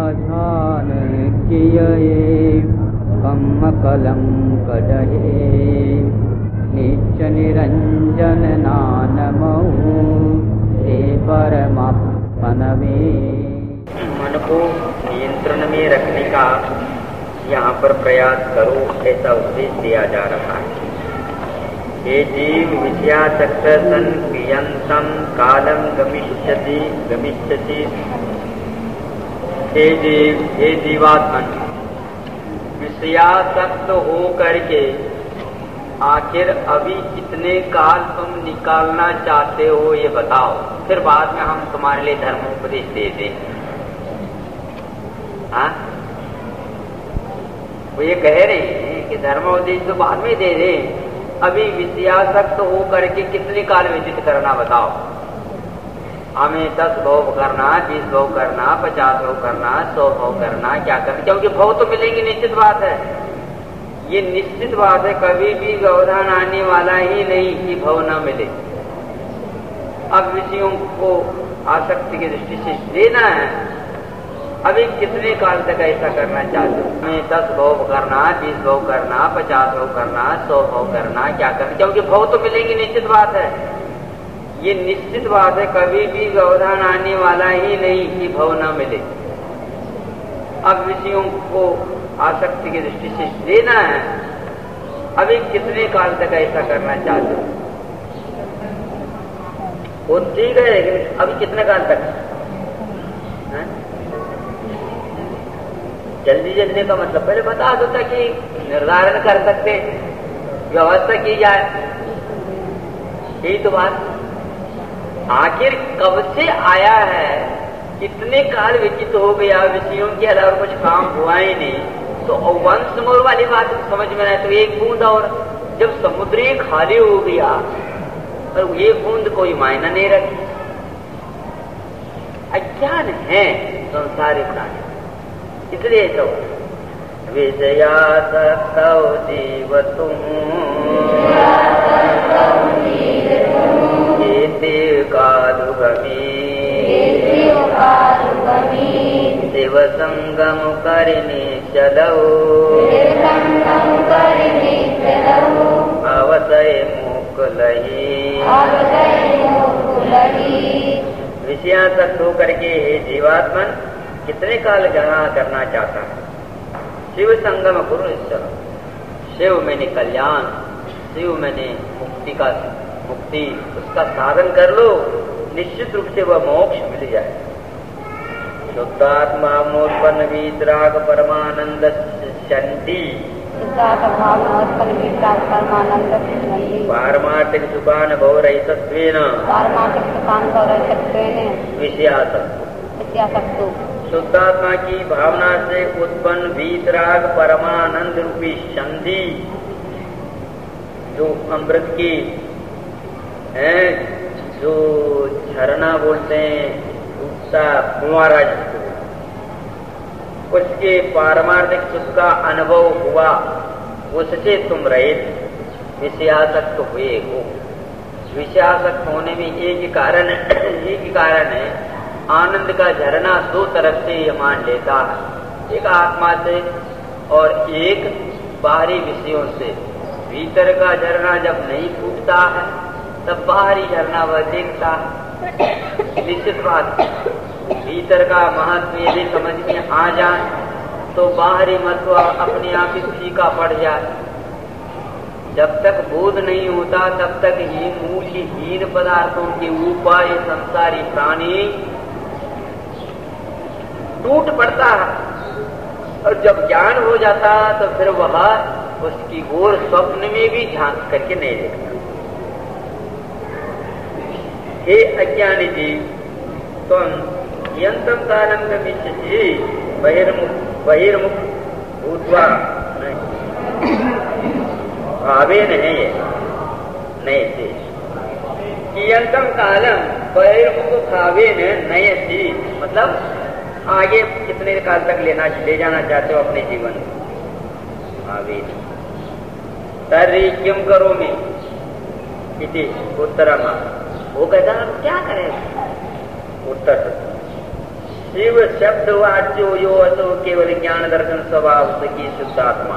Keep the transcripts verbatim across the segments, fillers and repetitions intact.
समाधान किए कम कलंक डहे निच निरंजन नानमहु ते परमात्मन में। मन को नियंत्रण में रखने का यहाँ पर प्रयास करो, ऐसा उपदेश दिया जा रहा है। हे जीव विषयासक्त सन क्रियंतम कालम गमिष्यति गमिष्यति। हे जीव, हे जीवात्मन, विषयासक्त हो करके आखिर अभी कितने काल तुम निकालना चाहते हो ये बताओ, फिर बाद में हम तुम्हारे लिए धर्मोपदेश दे दें। हाँ, वो ये कह रहे हैं कि धर्मोपदेश तो बाद में दे दे, अभी विषयासक्त हो करके कितने काल व्यतीत करना बताओ। हमें दस भव करना, बीस भव करना, पचास भव करना, सौ भव करना, क्या करना, क्योंकि भव तो मिलेंगे, निश्चित बात है। ये निश्चित बात है, कभी भी व्यवधान आने वाला ही नहीं कि भव न मिले। अब विषयों को आसक्ति की दृष्टि से लेना है, अभी कितने काल तक ऐसा करना चाहते हो। हमें दस भव करना, बीस भव करना, पचास भव करना, सौ भव करना, क्या करना, क्योंकि भव तो मिलेंगे, निश्चित बात है। ये निश्चित बात है, कभी भी व्यवधान आने वाला ही नहीं कि भव न मिले। अब विषयों को आसक्ति की दृष्टि से लेना है, अभी कितने काल तक ऐसा करना चाहते हो। वो ठीक है, लेकिन अभी कितने काल तक है? जल्दी जल्दी का मतलब पहले बता दो ताकि निर्धारण कर सकते, व्यवस्था की जाए। यही तो बात, आखिर कब से आया है, कितने काल व्यतीत हो गया, विषयों के अलावा कुछ काम हुआ ही नहीं, तो वंश मोर वाली बात समझ में आए। तो एक बूंद, और जब समुद्र खाली हो गया और ये बूंद कोई मायना नहीं रखी। अज्ञान है संसारी प्राणी, इसलिए तो विषयासक्त जीव तुम कालु गमी शिव संगम करने चलो अवसय मोकलही। विषयासक्त होकर के हे जीवात्मन कितने काल जहाँ करना चाहता है। शिव संगम गुरु चलो, शिव मैंने कल्याण, शिव मैंने मुक्ति का मुक्ति उसका साधन कर लो, निश्चित रूप से वह मोक्ष मिल जाए। शुद्धात्मा मोत्पन्न वीतराग परमानंद शांति पारमार्थिक सुखान भव रहितत्वेन विषयासक्त। शुद्धात्मा की भावना से उत्पन्न वीतराग परमानंद रूपी संधि, जो अमृत की है, जो झरना बोलते हैं, उसका फुवारा, उसके पारमार्थिक सुख का अनुभव हुआ, उससे तुम रहित विषयासक्त हुए हो। विषयासक्त होने में एक ही कारण एक ही कारण है, आनंद का झरना दो तरफ से ये मान लेता है, एक आत्मा से और एक बाहरी विषयों से। भीतर का झरना जब नहीं फूटता है तब बाहरी झरना वह देखता है। निश्चित बात, भीतर का महत्व यदि समझ में आ जाए तो बाहरी महत्व अपने आप ही फीका पड़ जाए। जब तक बोध नहीं होता तब तक ही मूल्यहीन पदार्थों के ऊपर ये संसारी प्राणी टूट पड़ता है, और जब ज्ञान हो जाता तो फिर वह उसकी ओर स्वप्न में भी झांक करके नहीं देखता। हे अज्ञानी जी, तुम यंतम कालम गमिष्यति बहिर्मुख बहिर्मुख भूत्वा भावेन है ये नहीं थी कियंतम कालम बहिर्मुख भावेन नयति, मतलब आगे कितने काल तक लेना ले जाना चाहते हो अपने जीवन में। भावेन तर्हि किम करोमि इति उत्तरमा। वो कहता है क्या करें, उत्तर शिव शब्द वाच्यो यो असो केवल ज्ञान दर्शन स्वभाव की शुद्धात्मा।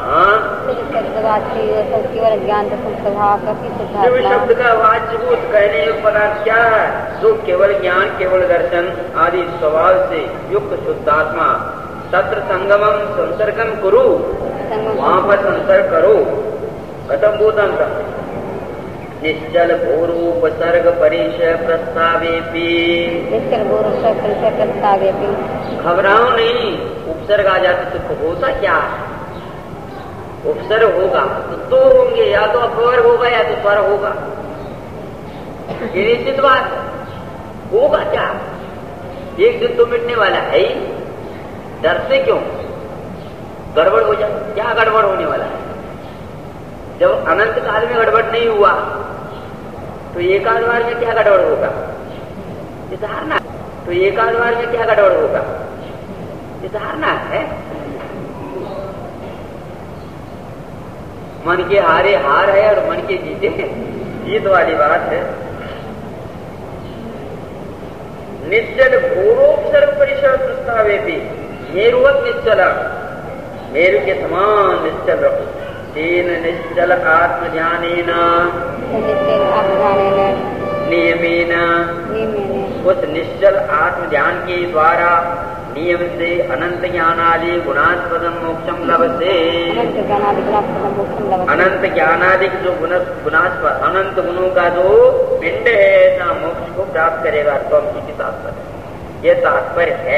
केवल ज्ञान दर्शन स्वभाव की शुद्धात्मा। शिव शब्द का वाच्यभूत कहने योग्य पदार्थ क्या है? जो केवल ज्ञान केवल दर्शन आदि स्वभाव से युक्त शुद्धात्मा। तत्र संगमम संसर्गम करो, वहां पर संसर्ग करो। कथम भूतम का निश्चल भूरूपसर्ग परिचय प्रस्तावेपि। निश्चल भूरूपसर्ग परिचय प्रस्तावेपि। घबराओ नहीं, उपसर्ग आ जाते तो होता क्या? उपसर्ग होगा तो दो होंगे, या तो अपवर होगा या तो स्वर होगा। ये निश्चित बात है। होगा क्या? एक दिन तो मिटने वाला है ही, डरते क्यों? गड़बड़ हो जाए, क्या गड़बड़ होने वाला है? जब अनंत काल में गड़बड़ नहीं हुआ तो एक आध बार में क्या गड़बड़ होगा? ये धारणा। तो एक आध बार में क्या गड़बड़ होगा? ये धारणा है। मन के हारे हार है और मन के जीते जीत वाली बात है। निश्चल घोरोपसर्ग परिसर प्रस्तावे थी। मेरुवत निश्चला, मेरु के समान निश्चल रहो। तेन निश्चल आत्मज्ञानेन नियमेन, उस निश्चल आत्मज्ञान के द्वारा नियम से अनंत ज्ञानादि गुणास्पदम मोक्षम लभते। अनंत ज्ञानादिक जो गुण गुणास्पद अनंत गुणों का जो पिंड है ऐसा मोक्ष को प्राप्त करेगा। तो इसी तात्पर्य, ये तात्पर्य है।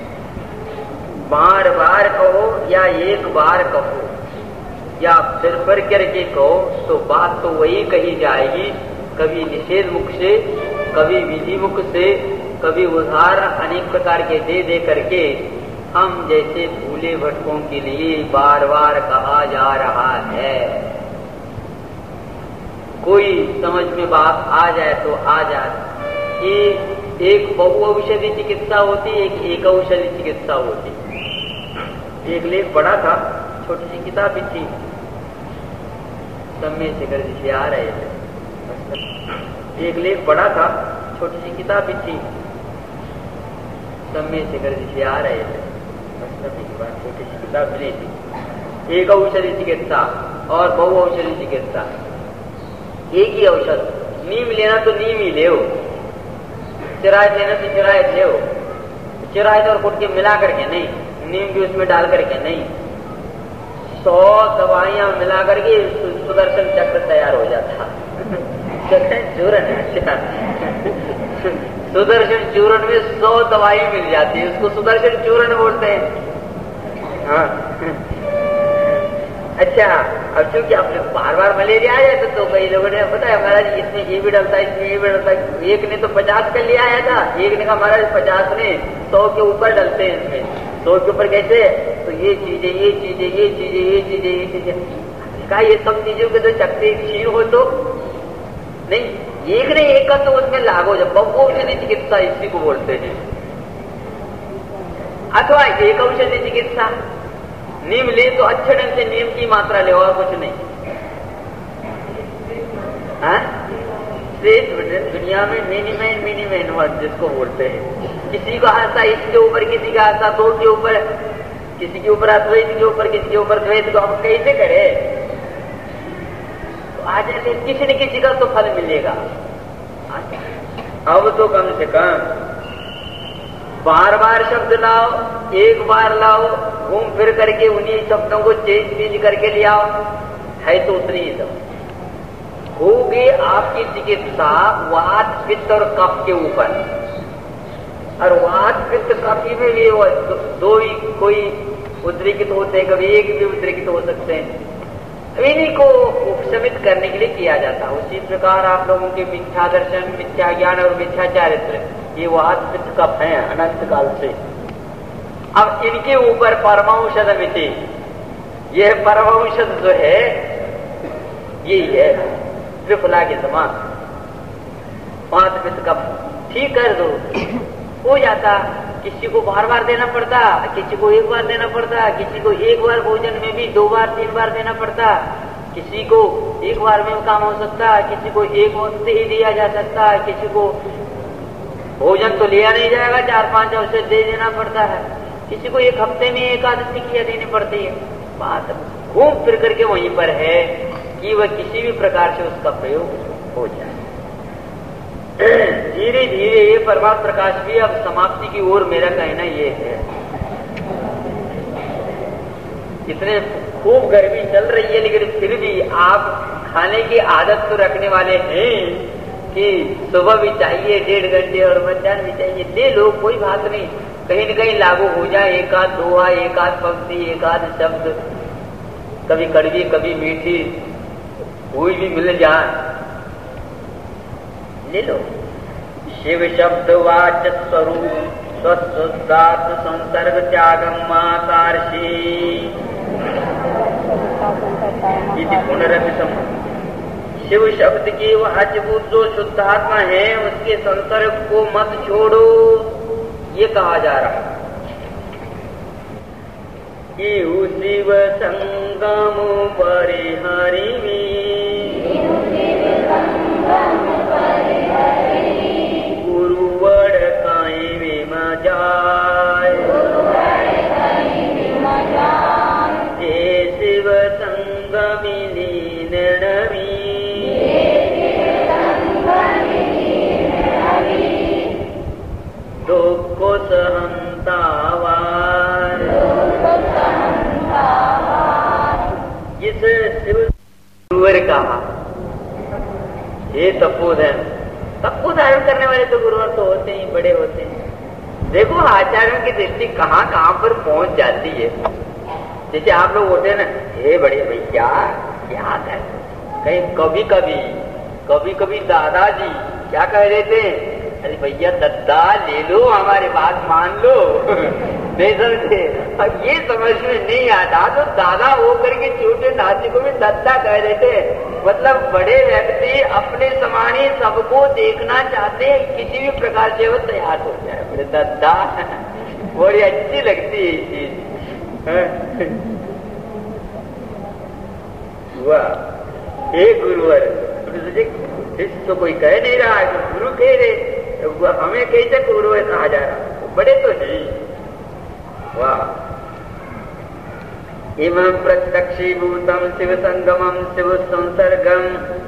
बार बार कहो या एक बार कहो या सिर पर करके कहो तो बात तो वही कही जाएगी। कभी निषेध मुख से, कभी विधि मुख से, कभी उदाहरण अनेक प्रकार के दे दे करके हम जैसे भूले भटकों के लिए बार बार कहा जा रहा है। कोई समझ में बात आ जाए तो आ जाए कि एक बहु औषधि चिकित्सा होती, एक एक औषधि चिकित्सा होती। एक लेख पढ़ा था, छोटी सी किताब भी थी, सब में से कर जिसे आ रहे थे। एक लेख पढ़ा था, छोटी सी किताब भी थी, सब में से कर जिसे आ रहे थे। छोटी सी किताब मिली थी। एक औषधि चिकित्सा और बहु औषधि चिकित्सा। एक ही औषध, नीम लेना तो नीम ही ले, चिरायत लेना तो चिरायत ले। चिरायत और कुट के मिला करके नहीं, नीम भी उसमें डाल करके नहीं, सौ दवाइयां मिला करके सुदर्शन चक्र तैयार हो जाता। चूरन, सुदर्शन चूरन में सौ दवाई मिल जाती है, उसको सुदर्शन चूरन बोलते हैं। हाँ। अच्छा, अब चूंकि आपने बार बार मलेरिया आ जाता तो कई लोगों ने बताया महाराज इसमें ये भी डलता है, इसमें ये भी डलता है। एक ने तो पचास कर लिया आया था, एक ने कहा महाराज पचास ने सौ के ऊपर डलते हैं इसमें। सौ के ऊपर कैसे? तो ये चीजें ये चीजें ये चीजें ये चीजें ये चीजें कहा, ये सब चीजों के तो चकते क्षीण हो तो नहीं, एक ने एक का तो उसमें लागू जब बहु औषधि चिकित्सा इसी को बोलते हैं। अथवा एक औषधि चिकित्सा, नीम ले तो अच्छे ढंग से नीम की मात्रा ले और कुछ नहीं। दुनिया में मिनिमम मिनिमम जिसको बोलते हैं, किसी को आशा इसके ऊपर, किसी का आशा दो के ऊपर, किसी के ऊपर अद्वैत के ऊपर, किसी के ऊपर द्वैत, को हम कैसे करें? तो आ जाए किसी न किसी का तो फल मिलेगा। अब तो कम से कम बार बार शब्द लाओ, एक बार लाओ, घूम फिर करके उन्हीं शब्दों को चेंज चेंज करके ले आओ, है तो उतनी ही सब होगी। आपकी चिकित्सा वात पित्त और कफ के ऊपर, और वात पित्त कफ में भी दो ही कोई उद्रेकित होते हैं, कभी एक भी उद्रेकित हो सकते हैं। इन्हीं को उपशमित करने के लिए किया जाता है। उसी प्रकार आप लोगों के मिथ्या दर्शन, मिथ्या ज्ञान और मिथ्या चारित्र, ये वात पित्त कफ है अनंत काल से। अब इनके ऊपर परमाऔषध मिति, यह परमाऔषध जो है यही है त्रिफला के समान। वात पित्त कफ ठीक कर दो, हो जाता। किसी को बार बार देना पड़ता, किसी को एक बार देना पड़ता, किसी को एक बार भोजन में भी दो बार तीन बार देना पड़ता, किसी को एक बार में काम हो सकता, किसी को एक वक्त ही दिया जा सकता, किसी को भोजन तो लिया नहीं जाएगा, चार पांच अवसर दे देना पड़ता है। किसी को एक हफ्ते में एकादशी की देनी पड़ती है। बात घूम फिर करके वहीं पर है कि वह किसी भी प्रकार से उसका प्रयोग हो जाए। धीरे धीरे ये प्रभात प्रकाश भी अब समाप्ति की ओर मेरा कहना ये है। इतने खूब गर्मी चल रही है, लेकिन फिर भी आप खाने की आदत तो रखने वाले हैं कि सुबह भी चाहिए डेढ़ घंटे और मध्याह्न भी चाहिए, ले लो, कोई बात नहीं। कहीं न कहीं लागू हो जाए, एक आध दोहा, एक आध पंक्ति, एक आध शब्द, कभी कड़वी कभी मीठी, कोई भी मिल जाए, ले लो। शिव शब्द वाच स्वरूप स्वशुद्धात् संसर्ग त्यागम मातार्षि पुनरपि सम। शिव शब्द की वाच्यभूत जो शुद्धात्मा है उसके संसर्ग को मत छोड़ो, ये कहा जा रहा है। इहु शिव संगम परिहरिमी गुरुवर काई विमा जाय हे शिव संगमी लीनमी दुख सहंतावार। इस शिव गुरुवर कहा, हे तपोधन, तप को धारण करने वाले तो गुरुवर तो होते ही, बड़े होते हैं। देखो आचार्यों की दृष्टि कहाँ कहाँ पर पहुंच जाती है। जैसे आप लोग होते हैं ना, हे बड़े भैया क्या कर, कहीं कभी कभी कभी कभी दादाजी क्या कह देते हैं, अरे भैया दद्दा ले लो, हमारे बात मान लो। नहीं समझे, अब ये समझ में नहीं आता तो दादा होकर के छोटे नाती को भी दद्दा कह देते। मतलब बड़े व्यक्ति अपने समान ही सबको देखना चाहते हैं, किसी भी प्रकार से वो तैयार हो जाए। बड़े दद्दा बड़ी अच्छी लगती है ये चीज। वाह, एक गुरुवर तो कोई कह नहीं रहा है, तो गुरु कह रहे, हमें कैसे गुरु कहा जा रहा, बड़े तो नहीं। वाह, इमं प्रत्यक्षीभूतम शिव संगमम शिव संसर्गम।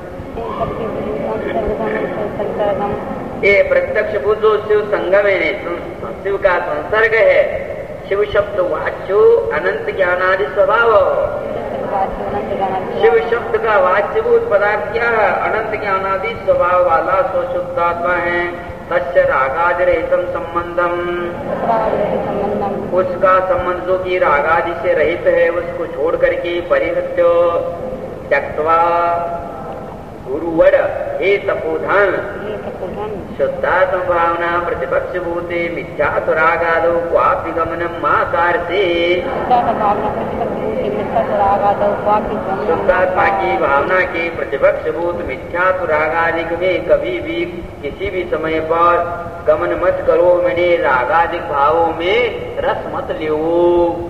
ये प्रत्यक्ष भूत शिव संगम है, शिव का संसर्ग है। शिव शब्द वाच्यो अनंत ज्ञानादि स्वभाव। शिव शब्द का वाच्यभूत पदार्थ क्या है? अनंत ज्ञानादि स्वभाव वाला स्वशुद्धात्मा है। तस्य रागादि रहितम संबंधम, उसका संबंध जो कि रागादि से रहित है उसको छोड़ करके परिहत्य त्यक्त्वा गुरुवर हे तपोधन शुद्धात्म भावना प्रतिपक्ष भूते मिथ्यात्वरागादो क्वापि गमनम मातार्थे। शुद्धात्मा की भावना के प्रतिपक्ष भूत मिथ्यात्वरागादिक में कभी भी किसी भी समय पर गमन मत करो, मैंने रागादिक भावों में रस मत लो।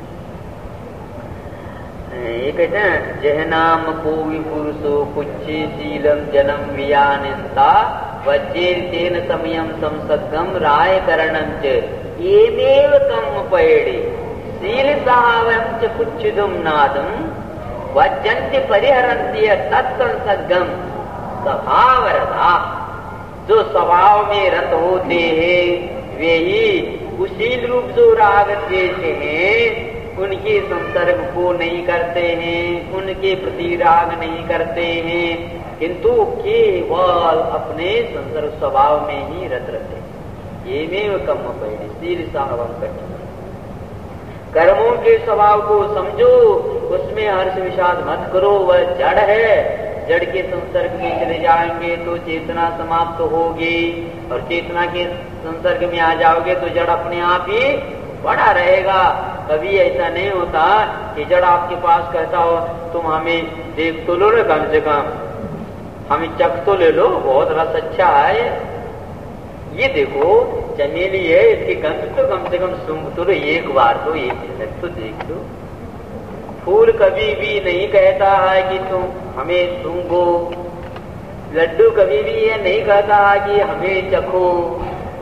ये कहते हैं जहनाम कोवि पुरुषो पुच्छे शीलम जन्म वियानिता वज्रेर तेन समयम संसर्गम राय करणम च येमेव कम पैड़े शील सहावम च कुच्छिदुम नादम वज्जन्ति परिहरन्ति तत्संसर्गम स्वभावरता। जो स्वभाव में रत होते हैं वे ही कुशील रूप जो राग द्वेष हैं उनके संसर्ग को नहीं करते हैं, उनके प्रति राग नहीं करते हैं, किंतु केवल अपने संसर्ग स्वभाव में ही रत रहते हैं। ये में कम पैड़ी शील साहवम करते। कर्मों के स्वभाव को समझो, उसमें हर्ष विषाद मत करो, वह जड़ है। जड़ के संसर्ग में चले जाएंगे तो चेतना समाप्त होगी, और चेतना के संसर्ग में आ जाओगे तो जड़ अपने आप ही बड़ा रहेगा। कभी ऐसा नहीं होता कि जड़ आपके पास कहता हो तुम हमें देख तो लो ना, कम से कम हमें चख तो ले लो, बहुत रस अच्छा है, ये देखो चमेली है, इसकी गंध तो कम से कम सूंघ तो लो एक बार, तो एक झलक तो देख लो। फूल कभी भी नहीं कहता है कि तुम हमें सूंघो, लड्डू कभी भी ये नहीं कहता है कि हमें चखो,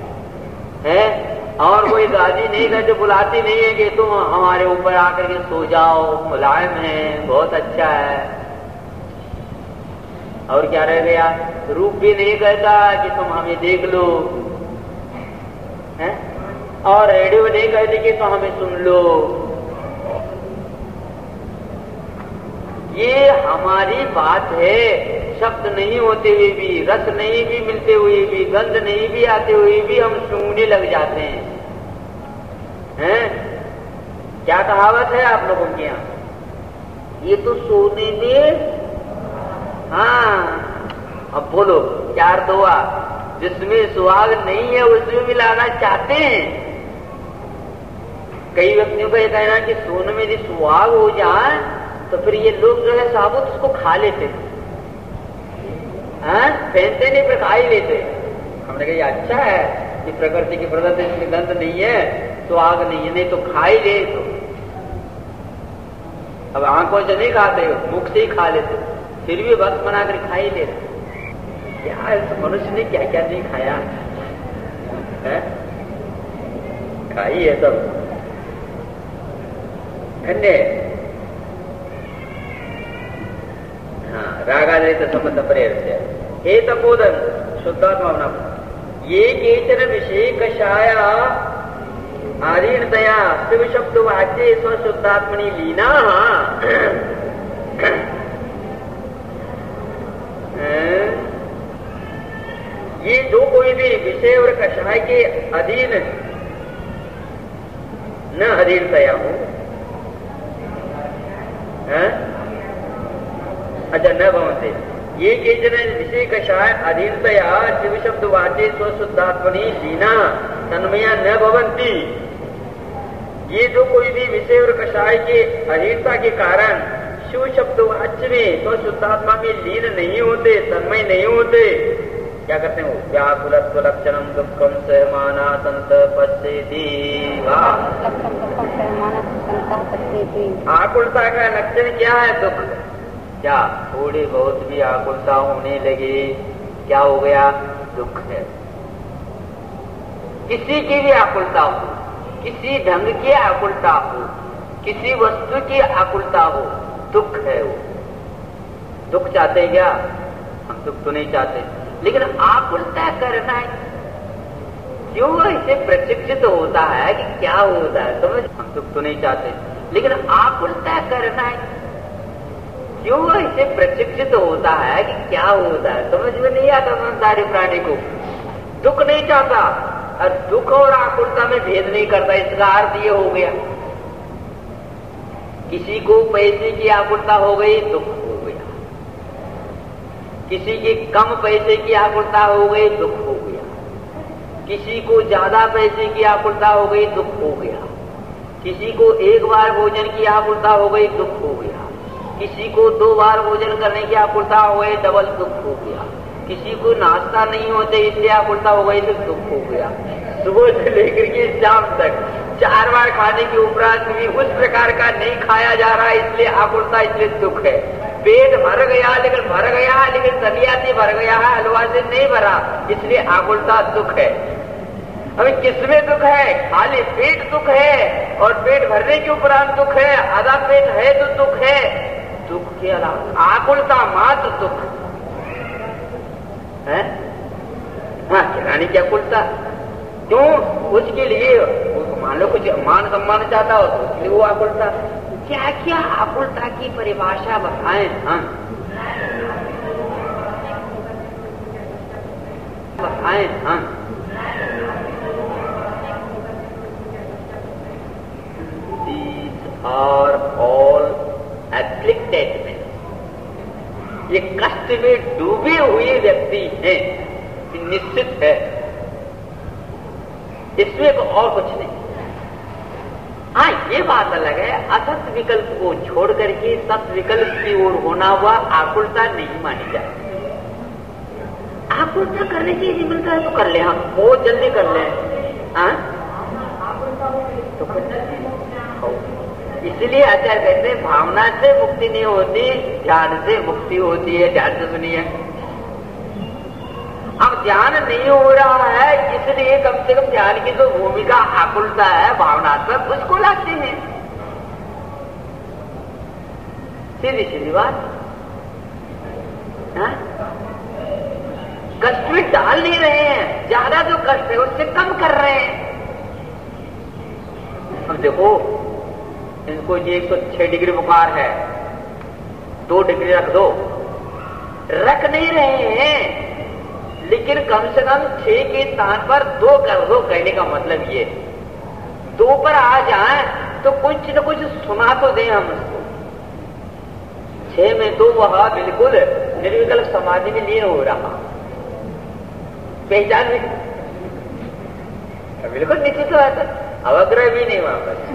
है, और कोई दादी नहीं है जो बुलाती नहीं है कि तुम हमारे ऊपर आकर के सो जाओ, मुलायम है, बहुत अच्छा है। और क्या रह गया, रूप भी नहीं कहता कि तुम हमें देख लो, है, और रेडियो नहीं कहती कि तुम हमें सुन लो। ये हमारी बात है, शब्द नहीं होते हुए भी, रस नहीं भी मिलते हुए भी, गंध नहीं भी आते हुए भी हम सूंघने लग जाते हैं, हैं? क्या कहावत है आप लोगों के यहाँ, ये तो सोने में, हाँ अब बोलो क्या अर्थ हुआ, जिसमें सुहाग नहीं है उसमें मिलाना चाहते हैं। कई व्यक्तियों का यह कहना कि सोने में यदि सुहाग हो जाए तो फिर ये लोग जो है साबुत उसको खा लेते हैं, पहनते नहीं पर खा ही लेते। हमने कहा ये अच्छा है कि प्रकृति की प्रदत्त इसमें गंध नहीं है, सुहाग नहीं है, नहीं तो खा ही ले। तो अब आंखों से नहीं खाते हो, मुख से ही खा लेते, फिर भी वक्त बनाकर खा ही लेते। क्या इस मनुष्य ने क्या क्या नहीं खाया है, खाई है सब, धन्य। हाँ, रागादरित संबंध प्रेरस्य हे तपोदन शुद्धात्मा होना। ये केचन विषय कषाया आदीनतया शिव शब्द वाच्य स्वशुद्धात्मनि लीना। ये जो कोई भी विषय और कषाय के अधीन न अधीनतया हो, अच्छा न भवन्ते, ये केचन विषय कषाय अधीनतया शिव शब्द वाचे स्वशुद्धात्मनि लीना तन्मया न भवन्ति। ये जो कोई भी विषय और कषाय के अधीनता के कारण शिव शब्द वाच्य में स्वशुद्धात्मा में लीन नहीं होते, तन्मय नहीं होते, क्या करते हो, व्याकुलत्व लक्षणम दुखम सहमाना संत पश्येति। आकुलता का लक्षण क्या है, दुख। क्या थोड़ी बहुत भी आकुलता होने लगी, क्या हो गया, दुख है। किसी की भी आकुलता हो, किसी ढंग की आकुलता हो, किसी वस्तु की आकुलता हो, दुख है वो। दुख चाहते हैं क्या, हम दुख तो नहीं चाहते, लेकिन आकुलता करना क्यों, इसे प्रशिक्षित होता है कि क्या होता है, समझ। हम दुख तो नहीं चाहते, लेकिन आकुलता करना क्यों, इसे प्रशिक्षित होता है कि क्या होता है, समझ में नहीं आता संसारी प्राणी को। दुख नहीं चाहता, और दुख और आकुलता में भेद नहीं करता, इसका अर्थ ये हो गया। किसी को पैसे की आकुलता हो गई, दुख हो गया। किसी की कम पैसे की आकुलता हो गई, दुख हो गया। किसी को ज्यादा पैसे की आकुलता हो गई, दुख हो गया। किसी को एक बार भोजन की आकुलता हो गई, दुख हो गया। किसी को दो बार भोजन करने की आकुलता हो गई, डबल दुख हो गया। किसी को नाश्ता नहीं होते इसलिए आकुलता हो गई, तो दुख हो गया। सुबह से लेकर के शाम तक चार बार खाने के उपरांत भी उस प्रकार का नहीं खाया जा रहा, इसलिए आकुलता, इसलिए दुख है। पेट भर गया, लेकिन भर गया लेकिन दलिया से भर गया है, हलवा से नहीं भरा, इसलिए आकुलता, दुख है। अभी किसमें दुख है, खाली पेट दुख है, और पेट भरने के उपरांत दुख है, आधा पेट है तो दुख है। दुख के अलावा आकुलता मात्र दुख है। हाँ, किरानी की आकुलता क्यों, उसके लिए मान लो कुछ मान सम्मान चाहता हो तो उसके लिए वो आकुलता। क्या क्या आकुलता की परिभाषा बताएं हम, बताएं हम। These are all afflicted men, ये कष्ट में डूबे हुए व्यक्ति हैं, निश्चित है, इसमें तो और कुछ नहीं। हाँ, ये बात अलग है, असत विकल्प को छोड़ करके सत विकल्प की ओर होना हुआ आकुलता नहीं मानी जाती। आकुलता करने की यदि मिलता है तो कर ले, हम बहुत जल्दी कर ले, हाँ तो इसलिए आचार्य कहते हैं भावना से मुक्ति नहीं होती, ध्यान से मुक्ति होती है। ध्यान से सुनिए, अब ध्यान नहीं हो रहा है, इसलिए कम से कम ध्यान की जो भूमिका आकुलता है भावनात्मक, उसको लाते हैं। सीधी सीधी बात। हाँ? कष्ट में डाल नहीं रहे हैं, ज्यादा जो कष्ट है उससे कम कर रहे हैं। अब देखो, इनको ये एक सौ छह डिग्री बुखार है, दो डिग्री रख दो, रख नहीं रहे हैं, लेकिन कम से कम छह के स्थान पर दो कर दो। कहने का मतलब ये, दो पर आ जाए तो कुछ न कुछ सुना तो दें हम उसको। छह में तो वह बिल्कुल निर्विकल्प समाधि में लीन हो रहा, पहचान भी बिल्कुल निश्चित हो जाता, अवग्रह भी नहीं वहां पर,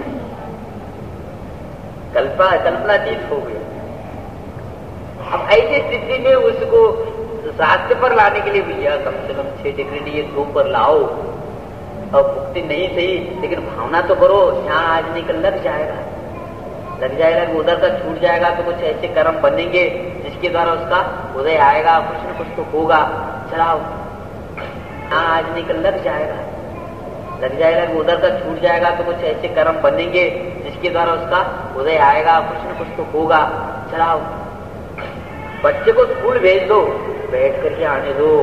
कल्पना कल्पनातीत हो गई। अब ऐसी स्थिति में उसको शास्त्र पर लाने के लिए भैया कम से कम छह डिग्री नहीं, दो पर लाओ। अब मुक्ति नहीं सही, लेकिन भावना तो करो, यहाँ आज नहीं कल लग जाएगा, लग जाएगा कि उधर का छूट जाएगा तो कुछ ऐसे कर्म बनेंगे जिसके द्वारा उसका उदय आएगा, कुछ न कुछ तो होगा। चलाओ, यहाँ आज नहीं कल लग जाएगा, लग जाएगा कि उधर का छूट जाएगा तो कुछ ऐसे कर्म बनेंगे जिसके द्वारा उसका उदय आएगा, कुछ न कुछ तो होगा। चलाओ, बच्चे को स्कूल भेज दो, बैठ करके आने दो,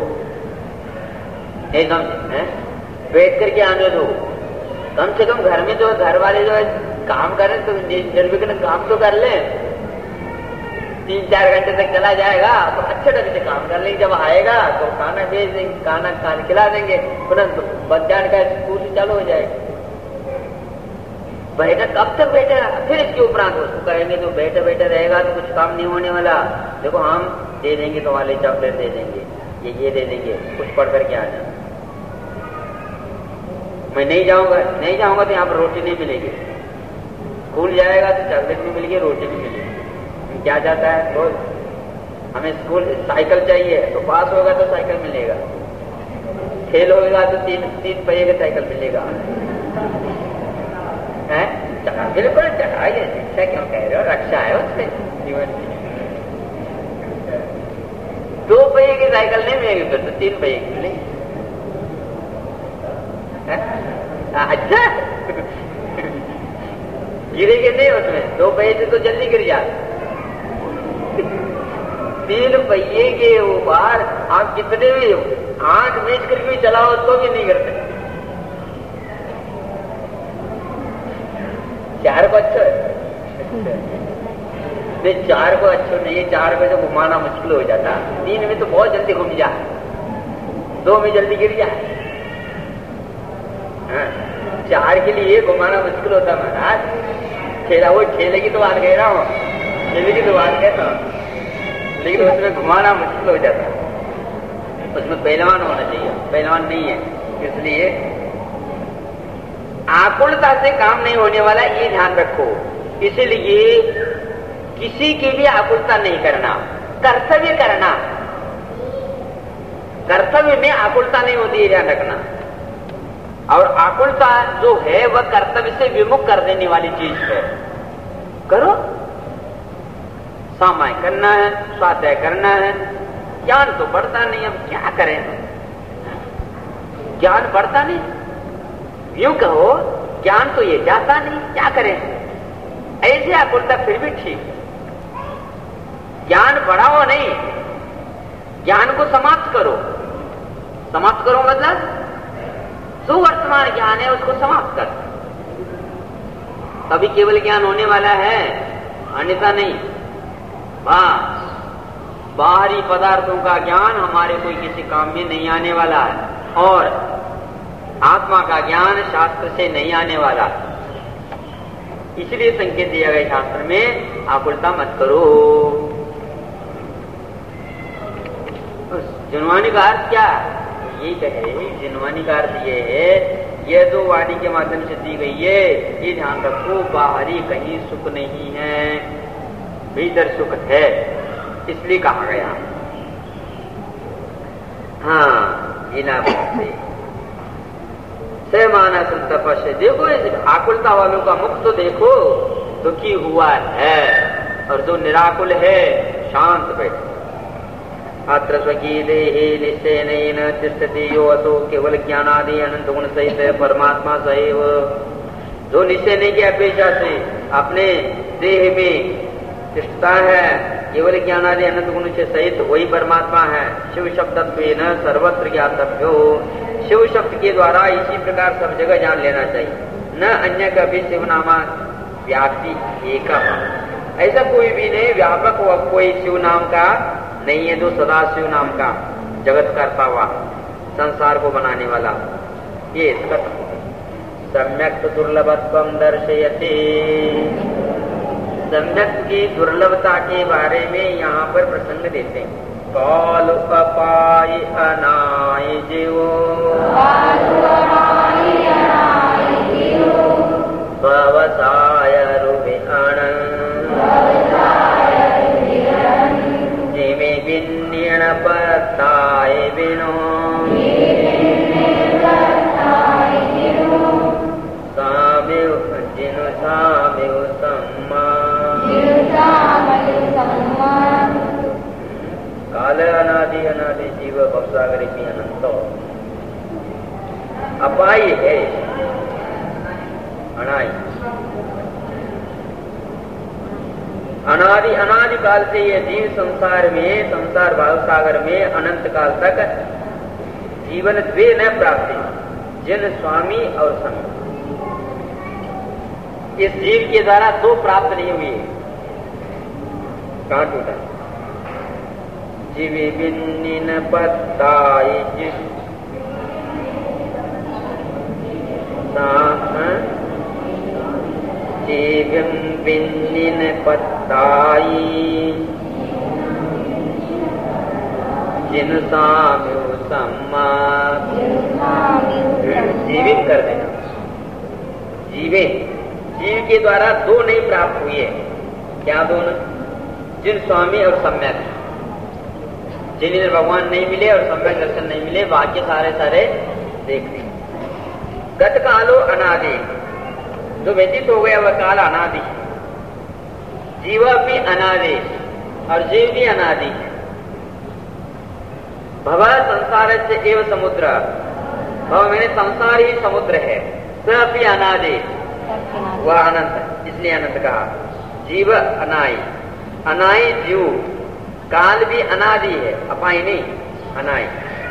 एकदम है बैठ करके आने दो। कम से कम घर में जो घर वाले जो है काम करें तो निर्विघ्न काम तो कर लें। तीन चार घंटे तक चला जाएगा तो अच्छे ढंग से काम कर लेंगे, जब आएगा तो खाना भेज देंगे, खाना खाना खिला देंगे, तुरंत बच्चा का स्कूल चालू हो जाएगा। बैठा कब तक बैठेगा, फिर इसके उपरांत उसको कहेंगे तो बैठे बैठे रहेगा तो कुछ काम नहीं होने वाला। देखो हम दे देंगे तुम्हारे चॉकलेट दे देंगे, ये ये दे देंगे, कुछ पढ़ करके आ जाओ। मैं नहीं जाऊंगा, नहीं जाऊंगा तो यहाँ पर रोटी नहीं मिलेगी, स्कूल जाएगा तो चॉकलेट नहीं मिलेगी, रोटी नहीं मिलेगी। क्या जाता है रोज, हमें स्कूल साइकिल चाहिए तो पास होगा तो साइकिल मिलेगा, फेल होगा तो तीन तीन पहिए का साइकिल मिलेगा। है बिल्कुल चढ़ाइए, शिक्षा क्यों कह रहे हो, रक्षा है उससे जीवन की। दो पहिए की साइकिल नहीं मिलेगी फिर तो तीन पहिए की मिलेगी। अच्छा गिरेगी नहीं उसमें, दो पहिए से तो जल्दी गिर जाते, तीन पहिए के ऊपर आप कितने भी आंख मीच करके भी चलाओ तो भी नहीं गिरते। चार को अच्छा है नहीं, चार को अच्छा नहीं है, चार को तो घुमाना मुश्किल हो जाता, तीन में तो बहुत जल्दी घूम जाए, दो में जल्दी गिर जाए। हाँ, चार के लिए घुमाना मुश्किल होता महाराज। खेला वो खेलेगी तो बात कह रहा हूँ, खेलेगी तो बात कहता हूँ, लेकिन उसमें घुमाना मुश्किल हो जाता है, उसमें पहलवान होना चाहिए, पहलवान नहीं है। इसलिए आकुलता से काम नहीं होने वाला, ये ध्यान रखो। इसलिए किसी की भी आकुलता नहीं करना, कर्तव्य करना, कर्तव्य में आकुलता नहीं होती है, ध्यान रखना। और आकुलता जो है वह कर्तव्य से विमुख कर देने वाली चीज है। करो, सामाय करना है, स्वाध्याय करना है, ज्ञान तो बढ़ता नहीं, अब क्या करें, ज्ञान बढ़ता नहीं, यूं कहो ज्ञान तो ये जाता नहीं, क्या करें। ऐसे आकुलता फिर भी ठीक, ज्ञान बढ़ाओ नहीं, ज्ञान को समाप्त करो। समाप्त करो मतलब जो वर्तमान ज्ञान है उसको समाप्त कर, तभी केवल ज्ञान होने वाला है, अन्यथा नहीं। बस बाहरी पदार्थों का ज्ञान हमारे कोई किसी काम में नहीं आने वाला है, और आत्मा का ज्ञान शास्त्र से नहीं आने वाला। इसलिए संकेत दिया गया शास्त्र में, आकुलता मत करो। जिनवानी का अर्थ क्या, यही कहे, जिनवानी का अर्थ ये है, ये जो वाणी के माध्यम से दी गई है, ये ध्यान रखो, बाहरी कहीं सुख नहीं है, भीतर सुख है, इसलिए कहा गया। हाँ, बिना से से माना तपस्या। देखो इस आकुलता वालों का मुख तो देखो, दुखी हुआ है, और जो निराकुल है शांत बैठे। अत्र स्वकीदेहि निश्चयेन तिष्ठति यो अतो केवल ज्ञानादि अनंत गुण सहित परमात्मा सैव। जो निश्चय नहीं की अपेक्षा से अपने देह में तिष्ठता है, केवल ज्ञानादि अनंत गुण से सहित वही परमात्मा है। शिव शब्दत्वेन सर्वत्र ज्ञातव्यो। शिव शब्द के द्वारा इसी प्रकार सब जगह जान लेना चाहिए। न अन्य कभी शिव नामा व्याप्ति एक, ऐसा कोई भी नहीं व्यापक व कोई शिव नाम का नहीं है जो सदा शिव नाम का जगत करता हुआ संसार को बनाने वाला। ये सम्यक दुर्लभत्व दर्शयते। सम्यक की दुर्लभता के बारे में यहाँ पर प्रसंग देते हैं। काल अपाय अनाय जीवो भवसाय रुविहण जिमे विन्यण पत्ताय विनो सामिव जिनु सामिव सम्मा। काल अनादि अनादि जीव भवसागर की अनंत अपाय है अनाय। अनादि अनादि काल से ये जीव संसार में संसार भवसागर में अनंत काल तक जीवन द्वे न प्राप्त, जिन स्वामी और समय। इस जीव के द्वारा दो प्राप्त नहीं हुई। कहां टूटा? जीवी बिन्निन पत्ताई जिस जीवं बिन्निन पत्ताई जिन साम्यो सम्मा। जीवित कर देना। जीवे जीव के द्वारा दो नहीं प्राप्त हुई है। क्या दोनों? जिन स्वामी और सम्यक। जिन्हें भगवान नहीं मिले और सम्यक दर्शन नहीं मिले, बाकी सारे सारे देखते। गत कालो अनादि, जो व्यतीत हो गया वह काल अनादि। जीवा भी अनादि और जीव भी अनादि है। भव संसार से एव समुद्र, भव मैंने संसार ही समुद्र है। स भी अनादि, वह अनंत, इसलिए अनंत कहा। जीव अनाई, अनाई जीव। काल भी अनादि है, अपाई नहीं, अनाई।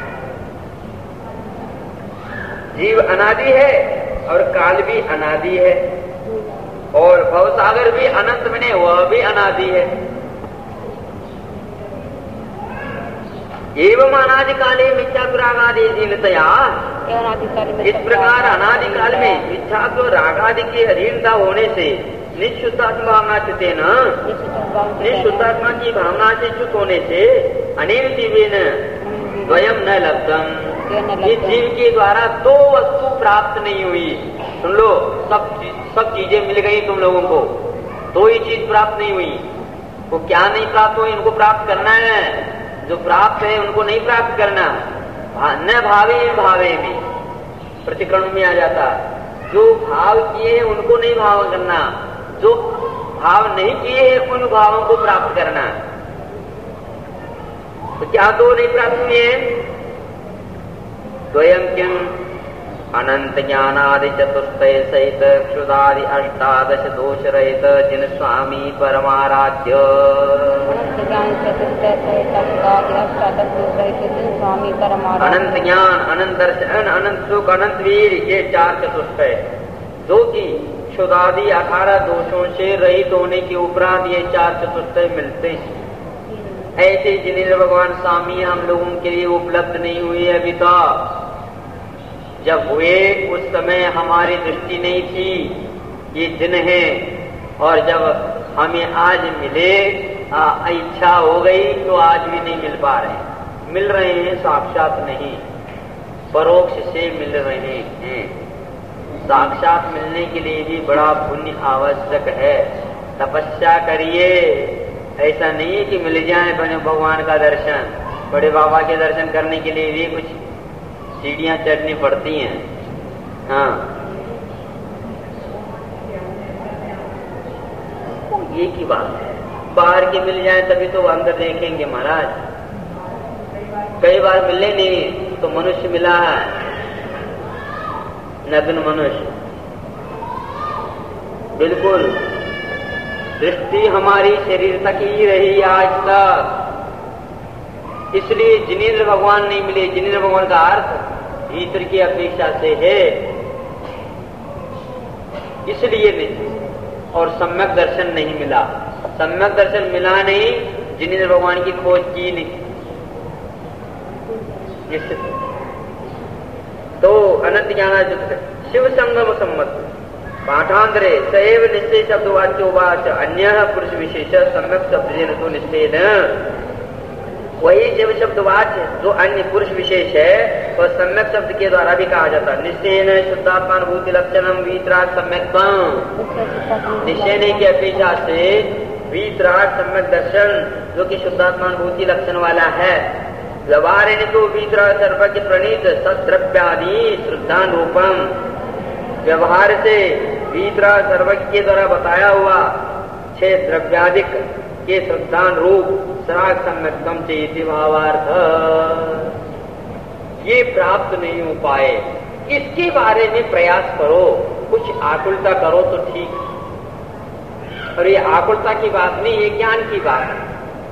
जीव अनादि है और काल भी अनादि है, और भवसागर भी अनंत में नहीं, वह भी अनादि है। एवं अनादि काले मिथ्यात्व रागादि दीनतया, इस प्रकार अनादि काल में मिथ्यात्व रागादि की हीनता होने से निश्चुतात्म भावना चुते न, निश्चुतात्मा की भावना से च्युत होने से अनेक जीवेन द्वयम न लब्धम, इस जीव के द्वारा दो वस्तु प्राप्त नहीं हुई। सुन लो, सब सब चीजें मिल गई तुम लोगों को, दो ही चीज प्राप्त नहीं हुई। वो क्या नहीं प्राप्त हुई? इनको प्राप्त करना है। जो प्राप्त है उनको नहीं प्राप्त करना। न भावे भावे में प्रतिक्रमण में आ जाता। जो भाव किए हैं उनको नहीं भाव करना, जो भाव नहीं किए हैं उन भावों को प्राप्त करना। तो क्या दो नहीं प्राप्त हुए? द्वयम किम अनंत ज्ञानादि चतुष्टय सहित क्षुदादि अष्टादश दोष रहित जिन स्वामी परमाराध्य। अनंत ज्ञान, अनंत दर्शन, अनंत सुख, अनंत वीर, ये चार चतुष्टय जो कि क्षुदादि अठारह दोषों से रहित होने के उपरांत ये चार चतुष्टय मिलते हैं। ऐसे जिन्हें भगवान स्वामी हम लोगों के लिए उपलब्ध नहीं हुए अभी तक। जब हुए उस समय हमारी दृष्टि नहीं थी ये दिन है, और जब हमें आज मिले आ, इच्छा हो गई तो आज भी नहीं मिल पा रहे। मिल रहे हैं, साक्षात नहीं, परोक्ष से मिल रहे हैं। साक्षात मिलने के लिए भी बड़ा पुण्य आवश्यक है। तपस्या करिए, ऐसा नहीं है कि मिल जाए बने भगवान का दर्शन। बड़े बाबा के दर्शन करने के लिए भी कुछ सीढ़ियां चढ़नी पड़ती हैं। हाँ, एक ही बात है, बाहर के मिल जाए तभी तो अंदर देखेंगे महाराज। कई बार मिले नहीं तो मनुष्य मिला है, नग्न मनुष्य। बिल्कुल दृष्टि हमारी शरीर तक ही रही आज तक, इसलिए जिनेंद्र भगवान नहीं मिले। जिनेंद्र भगवान का अर्थ भीतर की अपेक्षा से है, इसलिए नहीं। और सम्यक दर्शन नहीं मिला, सम्यक दर्शन मिला नहीं, जिनेंद्र भगवान की खोज की नहीं। तो अनंत ज्ञानार्जुन शिव संगम सम्मत पाठांतरे सैव निश्चय शब्द वाच्योवाच अन्य पुरुष विशेष सम्यक शब्द तो निश्चय न, वही शिव शब्द वाच्य जो अन्य पुरुष विशेष है वह तो सम्यक शब्द के द्वारा भी कहा जाता है। निश्चय न शुद्धात्मानुभूति लक्षणम वीतराग सम्यक्त्वम, निश्चय की अपेक्षा से वीतराग सम्यक दर्शन जो कि शुद्धात्मानुभूति लक्षण वाला है। व्यवहार तो वीतराग सर्वज्ञ प्रणीत सद्रव्यादि श्रद्धान रूपम, व्यवहार से वीतराग सर्वज्ञ के द्वारा बताया हुआ छह द्रव्यादिक के श्रद्धान रूप सराग सम्यक्तम चेति भावार्थ ये प्राप्त नहीं हो पाए। इसके बारे में प्रयास करो, कुछ आकुलता करो तो ठीक। और ये आकुलता की बात नहीं, ये ज्ञान की बात है।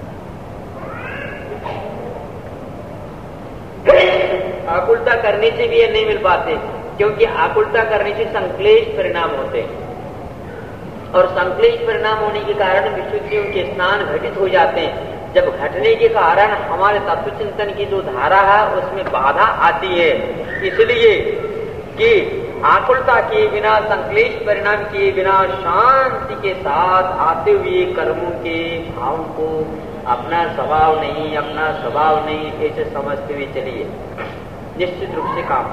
आकुलता करने से भी ये नहीं मिल पाते, क्योंकि आकुलता करने से संक्लेश परिणाम होते हैं, और संक्लेश परिणाम होने के कारण विशुद्धियों के स्नान घटित हो जाते हैं। जब घटने के कारण हमारे तत्व चिंतन की जो धारा है उसमें बाधा आती है, इसलिए कि आकुलता के बिना, संक्लेश परिणाम के बिना शांति के साथ आते हुए कर्मों के भाव को अपना स्वभाव नहीं, अपना स्वभाव नहीं ऐसे समझते हुए चलिए, निश्चित रूप से काम।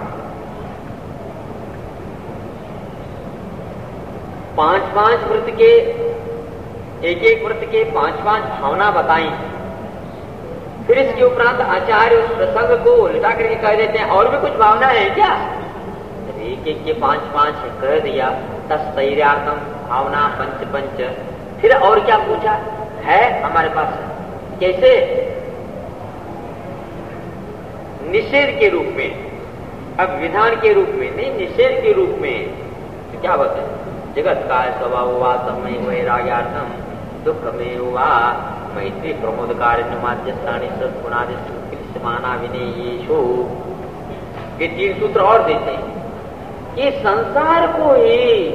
पांच पांच व्रत के, एक एक व्रत के पांच पांच भावना बताई। फिर इसके उपरांत आचार्य उस प्रसंग को उल्टा करके कह देते हैं और भी कुछ भावना है क्या? एक एक के पांच पांच कह दिया, तस्थैर्यार्थम भावना पंच पंच। फिर और क्या पूछा है हमारे पास? कैसे? निषेध के रूप में, अब विधान के रूप में नहीं, निषेध के रूप में। तो क्या बताए? जगत का स्वभाव हुआ तमय वैराग्यार्थम दुख में हुआ मैत्री प्रमोद कार्य माध्यस्थानी सद्गुणादि माना विनेयेषु। ये तीन सूत्र और देते हैं। ये संसार को ही,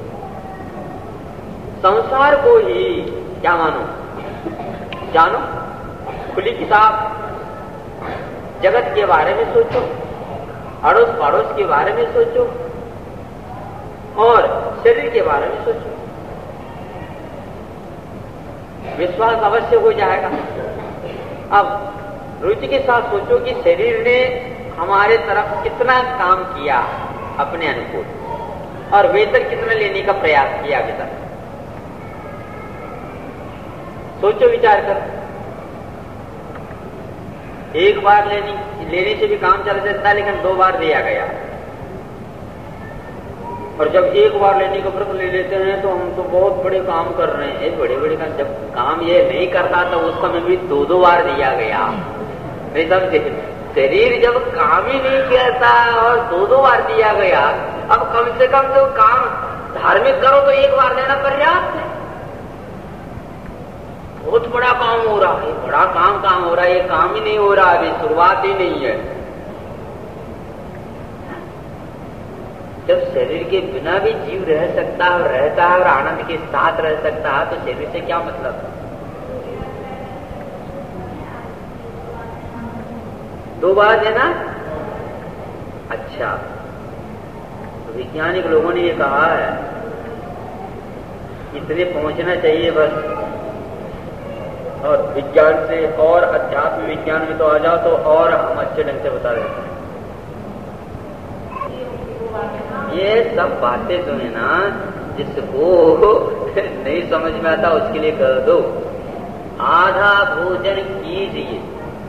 संसार को ही क्या मानो? जानो, खुली किताब। जगत के बारे में सोचो, अड़ोस पड़ोस के बारे में सोचो, और शरीर के बारे में सोचो, विश्वास अवश्य हो जाएगा। अब रुचि के साथ सोचो कि शरीर ने हमारे तरफ कितना काम किया अपने अनुकूल, और वेतन कितना लेने का प्रयास किया अभी तक। सोचो, विचार कर। एक बार लेने लेने से भी काम चल सकता है, लेकिन दो बार दिया गया। और जब एक बार लेने का व्रत ले लेते हैं तो हम तो बहुत बड़े काम कर रहे हैं। एक बड़े बड़े काम, जब काम ये नहीं करता तो उस समय भी दो दो बार दिया गया। नहीं समझे? शरीर जब काम ही नहीं करता और दो दो बार दिया गया, अब कम से कम जो काम धार्मिक करो तो एक बार देना पर्याप्त है। बहुत बड़ा काम हो रहा है, बड़ा काम काम हो रहा है, ये काम ही नहीं हो रहा, अभी शुरुआत ही नहीं है। जब शरीर के बिना भी जीव रह सकता है, रहता है और आनंद के साथ रह सकता है, तो शरीर से क्या मतलब? दो बार देना अच्छा। तो वैज्ञानिक लोगों ने ये कहा है इतने पहुंचना चाहिए बस। और विज्ञान से और अध्यात्म विज्ञान में तो आ जाओ तो और हम अच्छे ढंग से बता देते हैं। ये सब बातें जो है ना, जिसको नहीं समझ में आता उसके लिए कर दो। आधा भोजन कीजिए,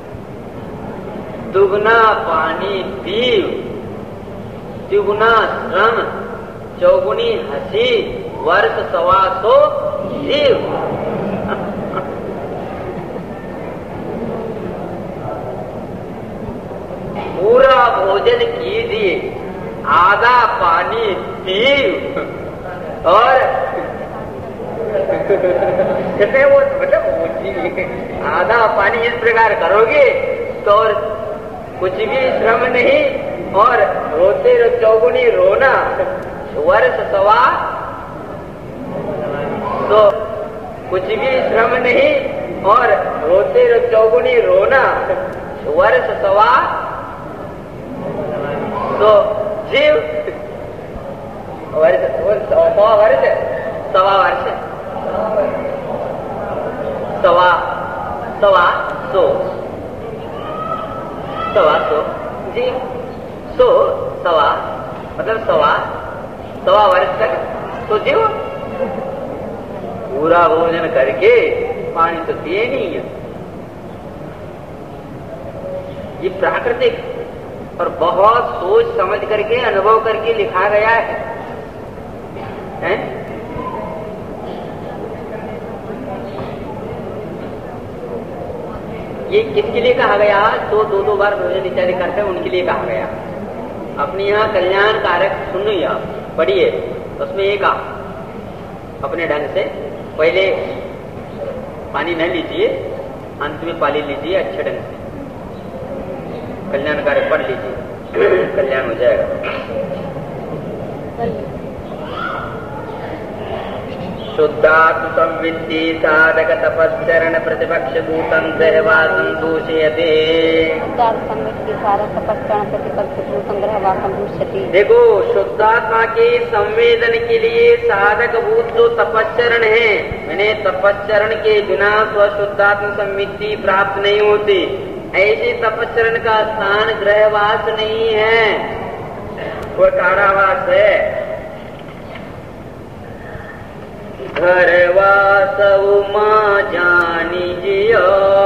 दुगना पानी पीओ, दुगना श्रम, चौगुनी हंसी, वर्ष सवा सौ जीव। पूरा भोजन कीजिए, आधा पानी पी और कहते वो मतलब आधा पानी इस प्रकार करोगे तो और कुछ भी श्रम नहीं, और रोते चौगुनी रोना, वर्ष सवा तो कुछ भी श्रम नहीं, और रोते चौगुनी रोना, वर्ष सवा तो जीव वर्ष सवा वर्ष सवा वर्ष सवा सवा सो सवा सो जी सो सवा मतलब सवा सवा वर्ष तक तो जीव पूरा भोजन करके पानी तो पिए नहीं है। ये प्राकृतिक और बहुत सोच समझ करके अनुभव करके लिखा गया है, है? ये किसके लिए कहा गया? जो दो दो बार भोजन इत्यादि करते हैं उनके लिए कहा गया। अपने यहाँ कल्याण कारक सुनिए, आप पढ़िए, उसमें एक आप अपने ढंग से पहले पानी न लीजिए, अंत में पानी लीजिए अच्छे ढंग से, कल्याण कारक पढ़ लीजिए, कल्याण हो जाएगा। शुद्धात्म संविद्धि साधक तपस्चरण प्रतिपक्ष भूतम ग्रहवासम दूषयते। देखो, शुद्धात्मा के संवेदन के लिए साधक भूत जो तपस्चरण है, मैंने तपस्चरण के बिना तो शुद्धात्म संविद्धि प्राप्त नहीं होती। ऐसे तपस्चरण का स्थान ग्रहवास नहीं है, वह कारावास है। घरवास उमा जानी जियो,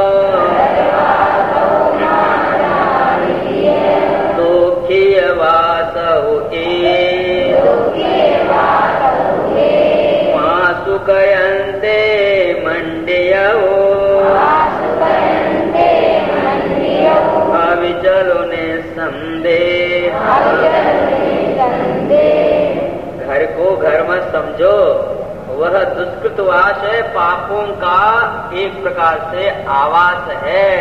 दुखियवास ए मासु कयंते मंडियो, अविचलो ने संदेह। घर को घर मत समझो, वह दुष्कृतवास है, पापों का एक प्रकार से आवास है।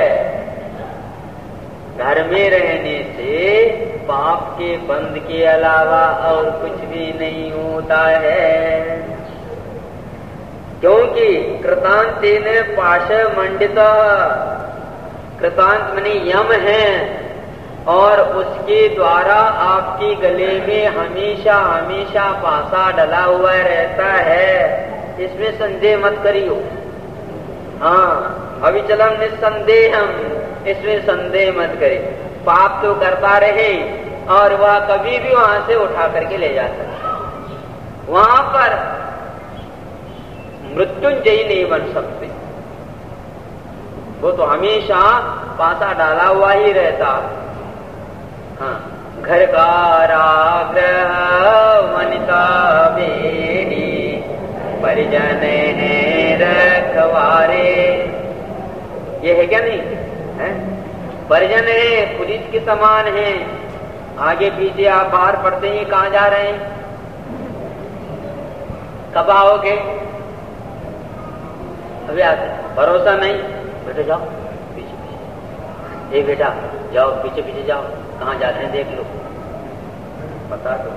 घर में रहने से पाप के बंद के अलावा और कुछ भी नहीं होता है, क्योंकि कृतांतेन पाश मंडित, कृतांत माने यम है, और उसके द्वारा आपके गले में हमेशा हमेशा पासा डला हुआ रहता है, इसमें संदेह मत करियो। हाँ, अविचलम निसंदेहम, इसमें संदेह मत करे। पाप तो करता रहे और वह कभी भी वहां से उठा करके ले जा सकता, वहां पर मृत्युंजयी नहीं बन सकते, वो तो हमेशा पासा डाला हुआ ही रहता। हाँ, घर का राग्रह वनिता बेनी, परिजन है रखवारे, ये है क्या नहीं है? परिजन है, पुलिस के समान है। आगे पीछे आप बाहर पढ़ते हैं, कहाँ जा रहे हैं, कब आओगे, अभी आते, भरोसा नहीं, बेटे जाओ पीछे पीछे, ए बेटा जाओ पीछे पीछे जाओ, कहाँ जाते हैं देख लो, बता दो।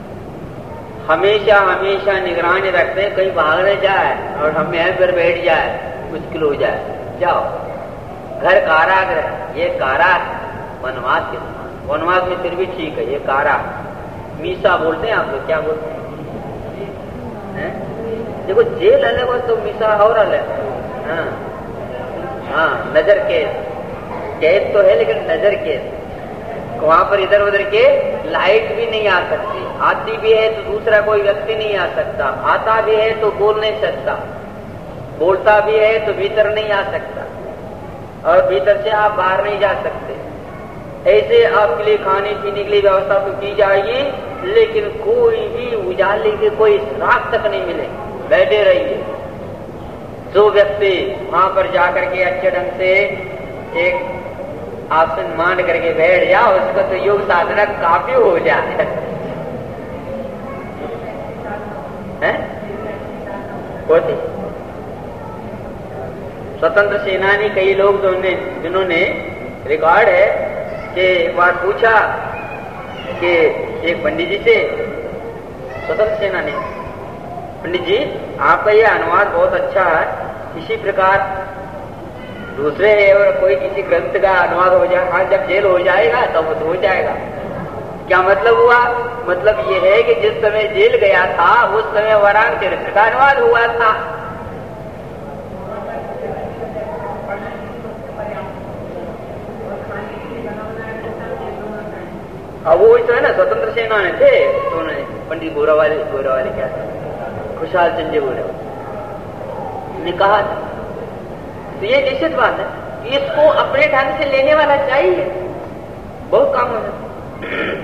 हमेशा हमेशा निगरानी रखते हैं, कहीं भाग न जाए और हम यहाँ पर बैठ जाए, मुश्किल हो जाए। जाओ, घर कारागृह, ये कारा वनवास के समान, वनवास में फिर भी ठीक है, ये कारा। मीसा बोलते हैं आप लोग, क्या बोलते हैं? देखो, जेल अलग हो तो मीसा और अलग। हाँ हाँ, नजर कैद, कैद तो है लेकिन नजर कैद, वहां पर इधर उधर के लाइट भी नहीं आ सकती, आती भी है तो दूसरा कोई व्यक्ति नहीं आ सकता, आता भी है तो बोल नहीं सकता, बोलता भी है तो भीतर नहीं आ सकता, और भीतर से आप बाहर नहीं जा सकते। ऐसे आपके लिए खाने पीने के लिए व्यवस्था तो की जाएगी, लेकिन कोई भी उजाले के कोई रात तक नहीं मिले, बैठे रहिए। जो व्यक्ति वहां पर जाकर के अच्छे ढंग से एक आसन मान करके बैठ जाओ, उसको तो योग साधना काफी हो जाए। हैं? होती स्वतंत्र सेनानी कई लोग जिन्होंने रिकॉर्ड है कि एक बार पूछा कि एक पंडित जी से, स्वतंत्र सेनानी, पंडित जी आपका ये अनुवाद बहुत अच्छा है, इसी प्रकार दूसरे और कोई किसी ग्रंथ का अनुवाद हो जाए, हाँ जब जेल हो जाएगा तब तो हो जाएगा। क्या मतलब हुआ? मतलब ये है कि जिस समय जेल गया था उस समय वरांग चरित्र का अनुवाद हुआ था। अब वो तो है ना स्वतंत्र सेना में थे, तो उन्होंने पंडित गोरा वाले गोरा वाले क्या थे, खुशहाल चंद जी गोरा ने कहा था। तो ये निश्चित बात है कि इसको अपने ढंग से लेने वाला चाहिए, बहुत काम हो जाता।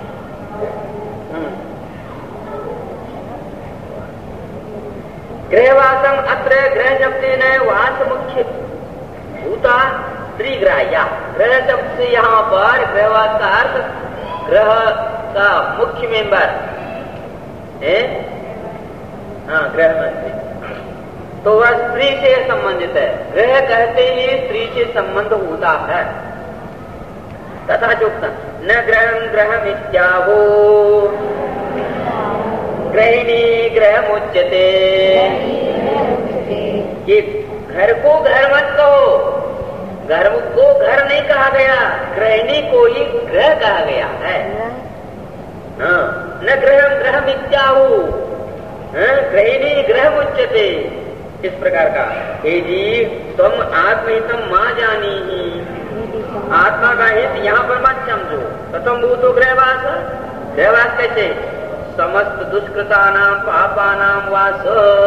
गृहवासम अत्र गृह शब्द न वास मुख्य भूता त्रिग्राह्या। गृह शब्द से यहाँ पर गृहवास का अर्थ ग्रह का मुख्य मेंबर है, हाँ ग्रह मंत्री, तो वह स्त्री से संबंधित है। गृह कहते ही स्त्री से संबंध होता है। तथा चुक्ता न ग्रहम ग्रहम इत्याहो गृहिणी ग्रह मुच्यते। ये घर को घर मत कहो, घर को घर नहीं कहा गया, गृहिणी को ही ग्रह कहा गया है। हाँ, न ग्रहम ग्रह मिथ्याहु, गृहिणी ग्रह मुच्यते। इस प्रकार का हे जीव तुम आत्महितम मां जानी ही, आत्मा का हित यहाँ पर मत समझो। कथम भूतो गृहवास, गृहवास कैसे? समस्त दुष्कृतानां पापानां वास,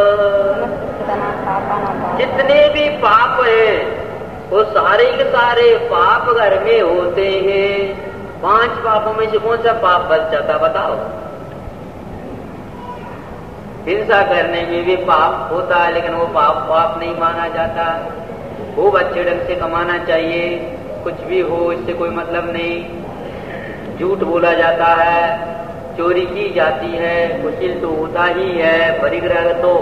जितने भी पाप है वो सारे के सारे पाप घर में होते हैं। पांच पापों में से कौन सा पाप बच जाता बताओ? हिंसा करने में भी पाप होता है, लेकिन वो पाप पाप नहीं माना जाता। खूब अच्छे ढंग से कमाना चाहिए, कुछ भी हो इससे कोई मतलब नहीं। झूठ बोला जाता है, चोरी की जाती है, कुचिल तो होता ही है, परिग्रह तो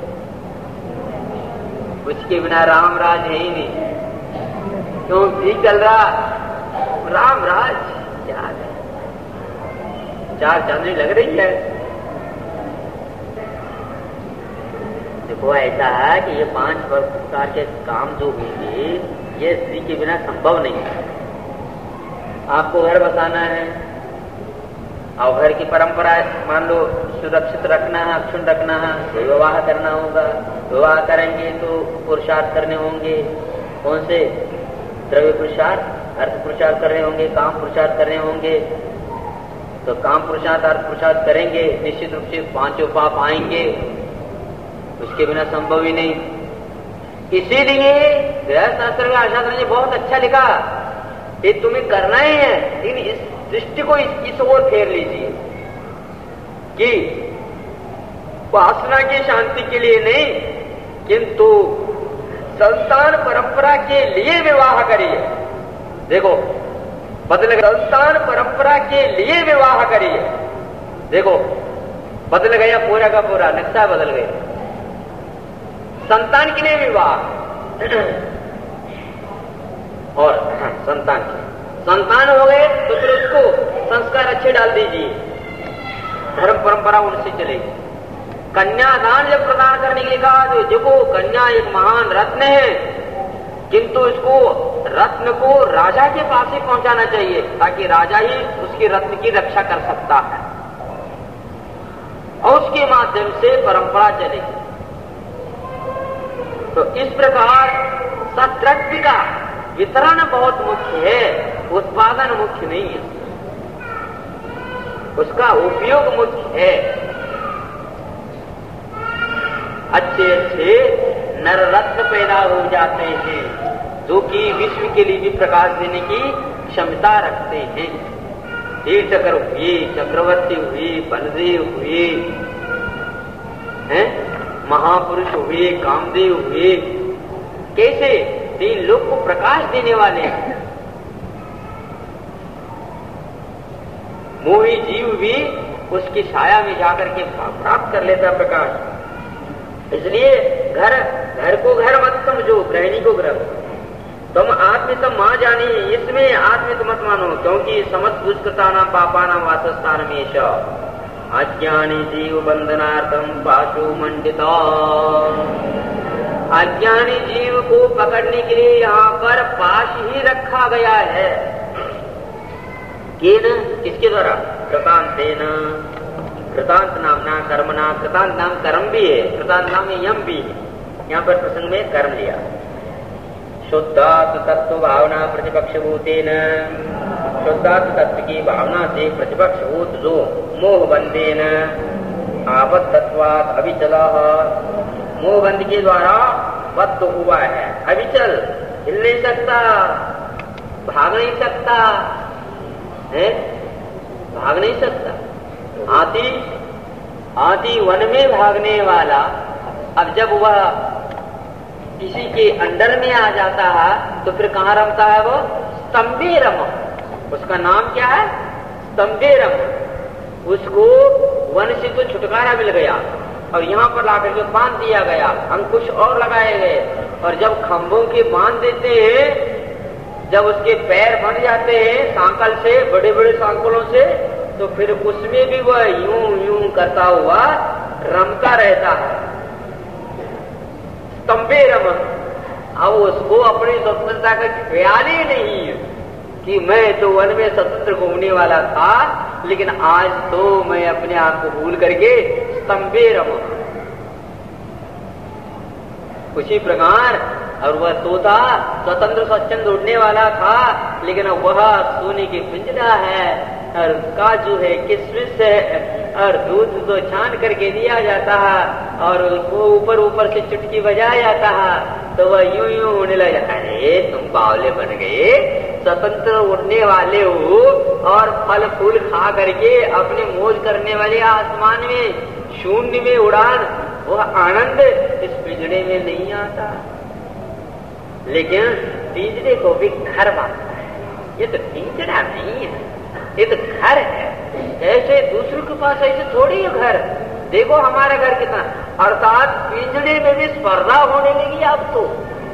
उसके बिना राम राज है ही नहीं। क्यों ठीक चल रहा राम राज, क्या है, चार चांदनी लग रही है। देखो ऐसा है कि ये पांच प्रकार के काम जो होंगे ये स्त्री के बिना संभव नहीं है। आपको घर बसाना है और घर की परंपरा मान लो सुरक्षित रखना है, अक्षुण्ण रखना है, तो विवाह करना होगा। विवाह करेंगे तो पुरुषार्थ करने होंगे। कौन से? द्रव्य पुरुषार्थ, अर्थ पुरुषार्थ कर रहे होंगे, काम पुरुषार्थ कर रहे होंगे। तो काम पुरुषार्थ अर्थ पुरुषार्थ करेंगे, निश्चित रूप से पांचों पाप आएंगे, उसके बिना संभव ही नहीं। इसीलिए गृह शास्त्र में शास्त्र ने बहुत अच्छा लिखा, ये तुम्हें करना ही है, लेकिन इस दृष्टि को इस, इस ओर फेर लीजिए कि वासना की शांति के लिए नहीं, किंतु संतान परंपरा के लिए विवाह करिए। देखो बदल गया, संतान परंपरा के लिए विवाह करिए। देखो बदल गया, पूरा का पूरा नक्शा बदल गया। संतान के लिए विवाह और हाँ, संतान के संतान हो गए तो फिर उसको संस्कार अच्छे डाल दीजिए, धर्म परंपरा उनसे चलेगी। कन्यादान जब प्रदान करने के लिए कहा तो देखो कन्या एक महान रत्न है, किंतु इसको रत्न को राजा के पास ही पहुंचाना चाहिए ताकि राजा ही उसकी रत्न की रक्षा कर सकता है और उसके माध्यम से परंपरा चलेगी। तो इस प्रकार सद्रव्य का वितरण बहुत मुख्य है, उत्पादन मुख्य नहीं है, उसका उपयोग मुख्य है। अच्छे अच्छे नर रत्न पैदा हो जाते हैं जो कि विश्व के लिए भी प्रकाश देने की क्षमता रखते हैं। तीर्थकर हुए, चक्रवर्ती हुए, बलदेव हुए, हैं महापुरुष हुए, कामदेव हुए, कैसे तीन लोग को प्रकाश देने वाले हैं। मोही जीव भी उसकी छाया में जाकर के प्राप्त कर लेता प्रकाश। इसलिए घर घर को घर मत समझो, गृहिणी को ग्रह। तुम आत्मित मां जानी, इसमें आत्मित मत मानो, क्योंकि समस्त दुष्कृता नाम पापा नाम वासस्थान में अज्ञानी जीव बंधनार्थम पाशु मंडिता। अज्ञानी जीव को पकड़ने के लिए यहाँ पर पाश ही रखा गया है। केन, किसके द्वारा? कृतांतेन। कृतांत नामना कर्मना, कृतांत नाम कर्म भी है, कृतांत नाम यम भी है। यहाँ पर प्रसंग में कर्म लिया। शुद्धात्म तत्व भावना प्रतिपक्षभूतेन, शुद्धात्म तत्व की भावना से प्रतिपक्षभूत जो मोह बंधेन आबद्धत्वात् अविचला, मोह बंध के द्वारा बद्ध हुआ है, अविचल, हिल नहीं सकता, भाग नहीं सकता है, भाग नहीं सकता। हाथी हाथी वन में भागने वाला अब जब वह किसी के अंडर में आ जाता है तो फिर कहाँ रमता है वो? स्तंभे रम। उसका नाम क्या है? स्तंभे रम। उसको वन से तो छुटकारा मिल गया और यहाँ पर लाकर के बांध दिया गया, अंकुश और लगाए गए। और जब खंभों के बांध देते हैं, जब उसके पैर बन जाते हैं सांकल से, बड़े बड़े सांकलों से, तो फिर उसमें भी वह यूं यूं करता हुआ रमता रहता है, स्तंभे रम। अब उसको अपनी स्वतंत्रता का ख्याल ही नहीं है कि मैं तो वन में स्वतंत्र घूमने वाला था, लेकिन आज तो मैं अपने आप को भूल करके स्तंभे रम। उसी प्रकार और वह तोता स्वतंत्र स्वच्छंद उड़ने वाला था, लेकिन वह सोने की पिंजरा है और काजू है, किशमिश है और दूध तो छान करके दिया जाता है और उसको ऊपर ऊपर से चुटकी बजाया जाता है, तो वह यूं यूं होने लगा। अरे तुम बावले बन गए, स्वतंत्र उड़ने वाले हो और फल फूल खा करके अपने मौज करने वाले आसमान में शून्य में उड़ान, वह आनंद इस पिंजरे में नहीं आता। लेकिन पिंजरे को भी घर मानता है। ये तो पिंजरा नहीं है, ये तो घर है। ऐसे दूसरों के पास ऐसे थोड़ी है घर। देखो हमारा घर कितना, अर्थात पिंजरे में भी स्पर्धा होने लगी अब तो।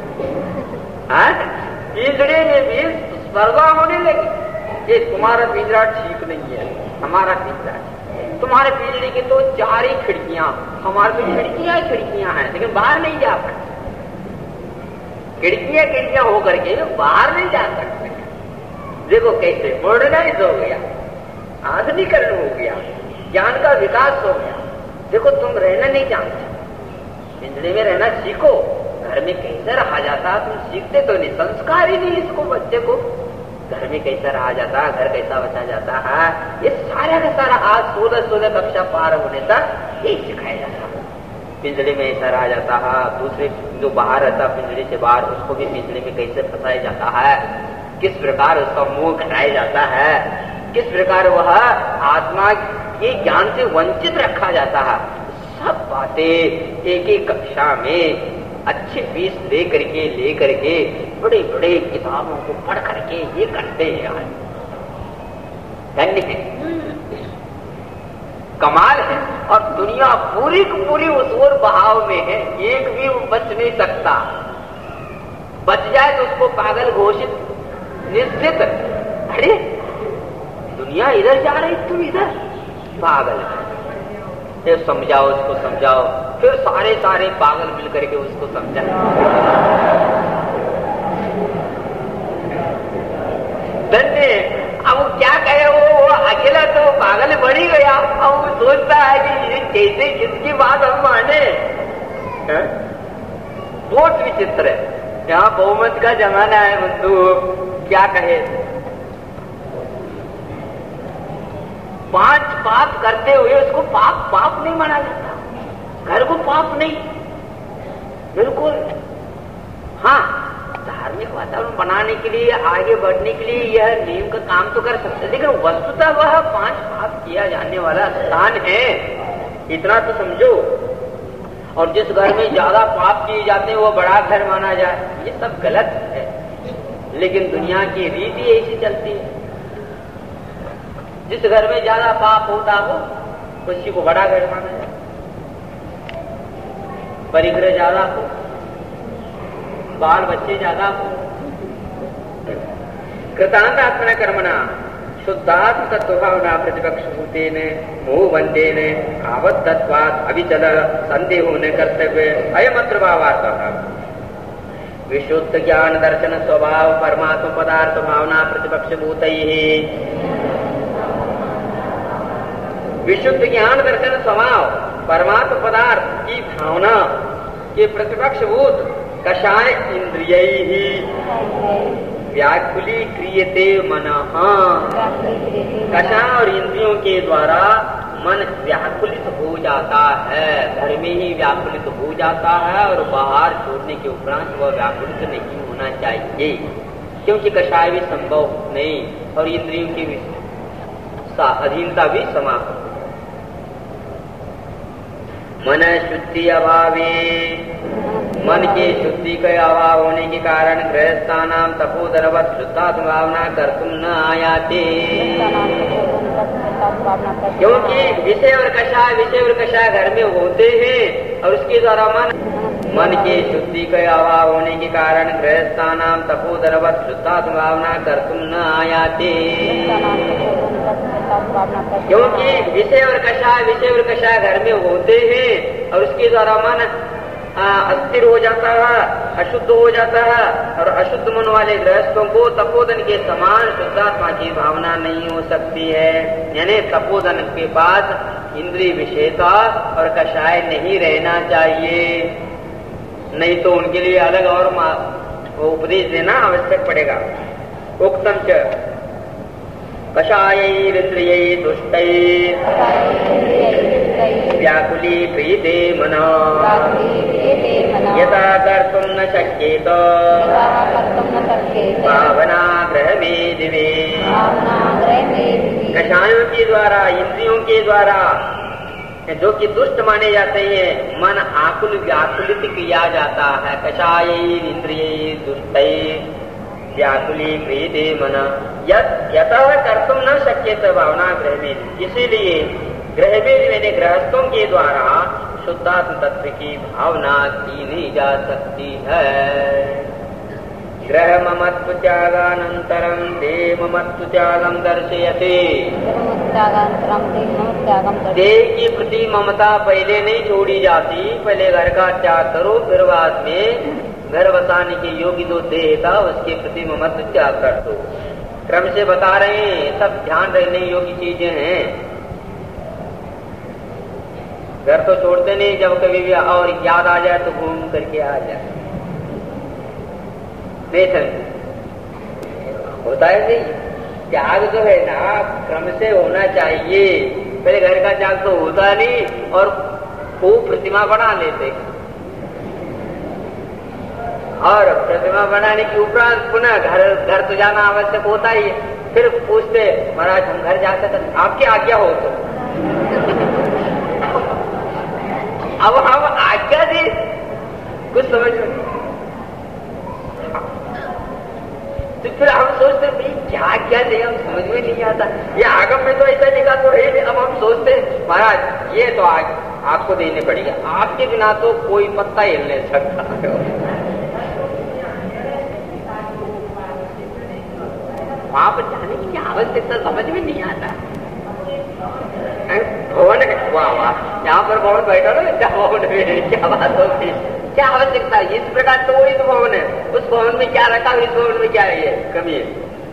पिंजरे में भी स्पर्धा होने लगी। ये तुम्हारा पिंजरा ठीक नहीं है, हमारा पिंजरा। तुम्हारे पिंजरे की तो चार ही खिड़कियां, हमारे तो खिड़कियां खिड़कियां हैं, लेकिन बाहर नहीं जा सकते। खिड़कियां खिड़कियां हो करके बाहर नहीं जा सकते। देखो कैसे मॉडर्नाइज हो गया, आधुनिकरण हो गया, ज्ञान का विकास हो गया। देखो तुम रहना नहीं जानते, पिंजरे में रहना सीखो। घर में कैसे रहा जाता, तुम सीखते तो नहीं, संस्कार ही नहीं इसको बच्चे को। घर में कैसा रहा जाता है, घर कैसा बचा जाता है, ये सारा का सारा आज सोलह सोलह कक्षा पार होने तक यही सिखाया जाता है। पिंजरे में ऐसा रहा जाता है, दूसरे जो बाहर रहता है पिंजरे से बाहर, उसको भी पिंजरे में कैसे फंसाया जाता है, किस प्रकार उसका मुंह कराया जाता है, किस प्रकार वह आत्मा के ज्ञान से वंचित रखा जाता है। सब बातें एक एक कक्षा में अच्छे फीस दे करके ले करके बड़े बड़े किताबों को पढ़ करके ये करते हैं यार। धन्य है, कमाल है। और दुनिया पूरी की पूरी उस ओर बहाव में है, एक भी बच नहीं सकता। बच जाए तो उसको पागल घोषित निश्चित। अरे दुनिया इधर जा रही, तुम इधर, पागल। फिर समझाओ उसको, समझाओ, फिर सारे सारे पागल मिल करके उसको समझाओ। धन्य। अब वो क्या कहे, वो, वो अकेला तो पागल बन ही गया। अब वो सोचता है कि कैसे किसकी बात हम माने। बहुत विचित्र है। यहाँ बहुमत का जमाना है बंधु, क्या कहे। पांच पाप करते हुए उसको पाप पाप नहीं माना जाता, घर को पाप नहीं, बिल्कुल। हाँ, धार्मिक वातावरण बनाने के लिए, आगे बढ़ने के लिए यह नियम का काम तो कर सकते, लेकिन वस्तुतः वह पांच पाप किया जाने वाला स्थान है, इतना तो समझो। और जिस घर में ज्यादा पाप किए जाते हैं वो बड़ा घर माना जाए, ये सब गलत है। लेकिन दुनिया की रीति ऐसी चलती है। जिस घर में ज्यादा पाप होता हो उसी को बड़ा घर माना जाए, परिग्रह ज्यादा हो, बाल बच्चे ज्यादा हो। कृतांत आत्मना कर्मणा शुद्धात्म तत्वभावना प्रतिपक्ष भूतेन मोहबंधेन आवद्धत्वात् अविचल संदेहो न कर्तव्य अयमत्र भावार्थः। विशुद्ध ज्ञान दर्शन स्वभाव परमात्म पदार्थ भावना प्रतिपक्ष भूतैः। विशुद्ध ज्ञान दर्शन स्वभाव परमात्म पदार्थ की भावना के प्रतिपक्ष भूत कषाय इंद्रियैः व्याकुली क्रियते मनः। कषाय और इंद्रियों के द्वारा मन व्याकुलित हो जाता है, घर में ही व्याकुलित हो जाता है और बाहर छोड़ने के उपरांत वह व्याकुलित नहीं होना चाहिए, क्योंकि कषाय भी संभव नहीं और इंद्रियों की भी अधीनता भी समाप्त। मन शुद्धि अभावे, मन के शुद्धि के अभाव होने के कारण गृहस्थानाम तपोधनवत शुद्धात्म भावना कर्तुम न आयाते। क्योंकि विषय और कषाय विषय और कषाय घर में होते हैं और उसके द्वारा मन मन के शुद्धि के अभाव होने के कारण गृहस्थानाम तपोधनवत शुद्धात्म भावना कर्तुम न आयाते। क्योंकि विषय और कषाय विषय और कषाय घर में होते हैं और उसके द्वारा मन अस्थिर हो जाता है, अशुद्ध हो जाता है और अशुद्ध मन वाले गृहस्थों को तपोधन के समान शुद्धात्मा की भावना नहीं हो सकती है। यानी तपोधन के पास इंद्रिय विषयता और कषाय नहीं रहना चाहिए, नहीं तो उनके लिए अलग और उपदेश देना आवश्यक पड़ेगा। उक्तम च कषायैरिन्द्रियै दुष्टै व्याकुली क्रियते मनः यथा कर्तुं न शक्येत भावना गृहमे दिवे। कषायों के द्वारा इंद्रियों के द्वारा जो कि दुष्ट माने जाते हैं, मन आकुल व्याकुलित किया जाता है। कषायैरिन्द्रियै दुष्टै व्याकुली क्रियते मन यतः कर्तुम न शक्येत भावना गृह में। इसीलिए गृह में मैंने गृहस्थों के द्वारा शुद्धात्म तत्व की भावना की नहीं जा सकती है। गृह ममत्व त्यागानंतरम देह ममत्व त्यागम दर्शयते। देह की प्रति ममता पहले नहीं छोड़ी जाती, पहले घर का त्याग करो फिर बाद में घर बसाने के योग्य जो देह था उसके प्रति ममत्व त्याग कर दो। क्रम से बता रहे हैं, सब ध्यान रखने योग्य चीजें हैं। घर तो छोड़ते नहीं, जब कभी भी और याद आ जाए तो घूम करके आ जाए, नहीं समझ होता है। नहीं, त्याग जो है ना क्रम से होना चाहिए। पहले घर का त्याग तो होता नहीं और खूब प्रतिमा बना लेते और प्रतिमा बनाने के उपरांत पुनः घर घर तो जाना आवश्यक होता ही। फिर पूछते महाराज हम घर जा सकते, आपकी आज्ञा हो तो। अब हम आज्ञा दे कुछ समझ में, तो फिर हम सोचते भाई क्या क्या दे, हम समझ में नहीं आता। ये आगम में तो ऐसा लिखा तो है नहीं। अब हम सोचते महाराज ये तो आग, आपको देने पड़ेगा, आपके बिना तो कोई पत्ता हिल नहीं सकता। वहां पर जाने की क्या आवश्यकता समझ में नहीं आता। भवन वाह वाह, यहाँ पर भवन बैठा ना, क्या भवन में क्या बात होगी, क्या आवश्यकता। इस प्रकार तो वही तो भवन है, उस भवन में क्या रखा, इस भवन में क्या है कमी है,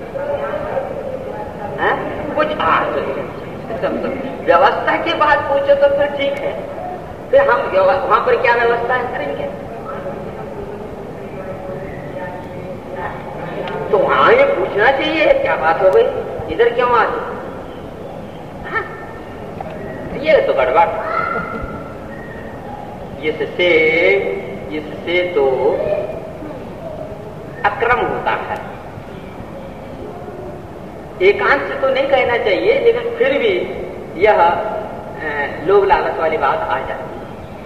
है? कुछ आ तो व्यवस्था के बाद पूछो तो फिर ठीक है, फिर हम वहां पर क्या व्यवस्था करेंगे। तो वहां ये पूछना चाहिए क्या बात हो गई, इधर क्यों आ गई, ये तो गड़बड़। इससे इससे तो अक्रम होता है। एकांत से तो नहीं कहना चाहिए, लेकिन फिर भी यह लोभ लालच वाली बात आ जाती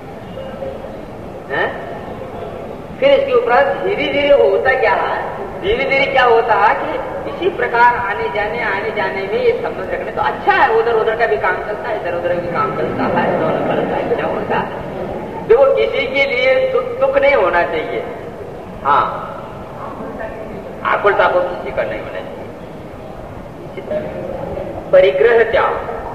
है। फिर इसके ऊपर धीरे धीरे होता क्या है, धीरे धीरे क्या होता है कि इसी प्रकार आने जाने आने जाने में ये संबंध रखने तो अच्छा है। उधर उधर का भी काम चलता है, इधर उधर भी काम चलता है, दोनों चलता है, क्या होता है। देखो किसी के लिए दुख नहीं होना चाहिए, हाँ, आकुलता को किसी का नहीं होना चाहिए। परिग्रह त्याग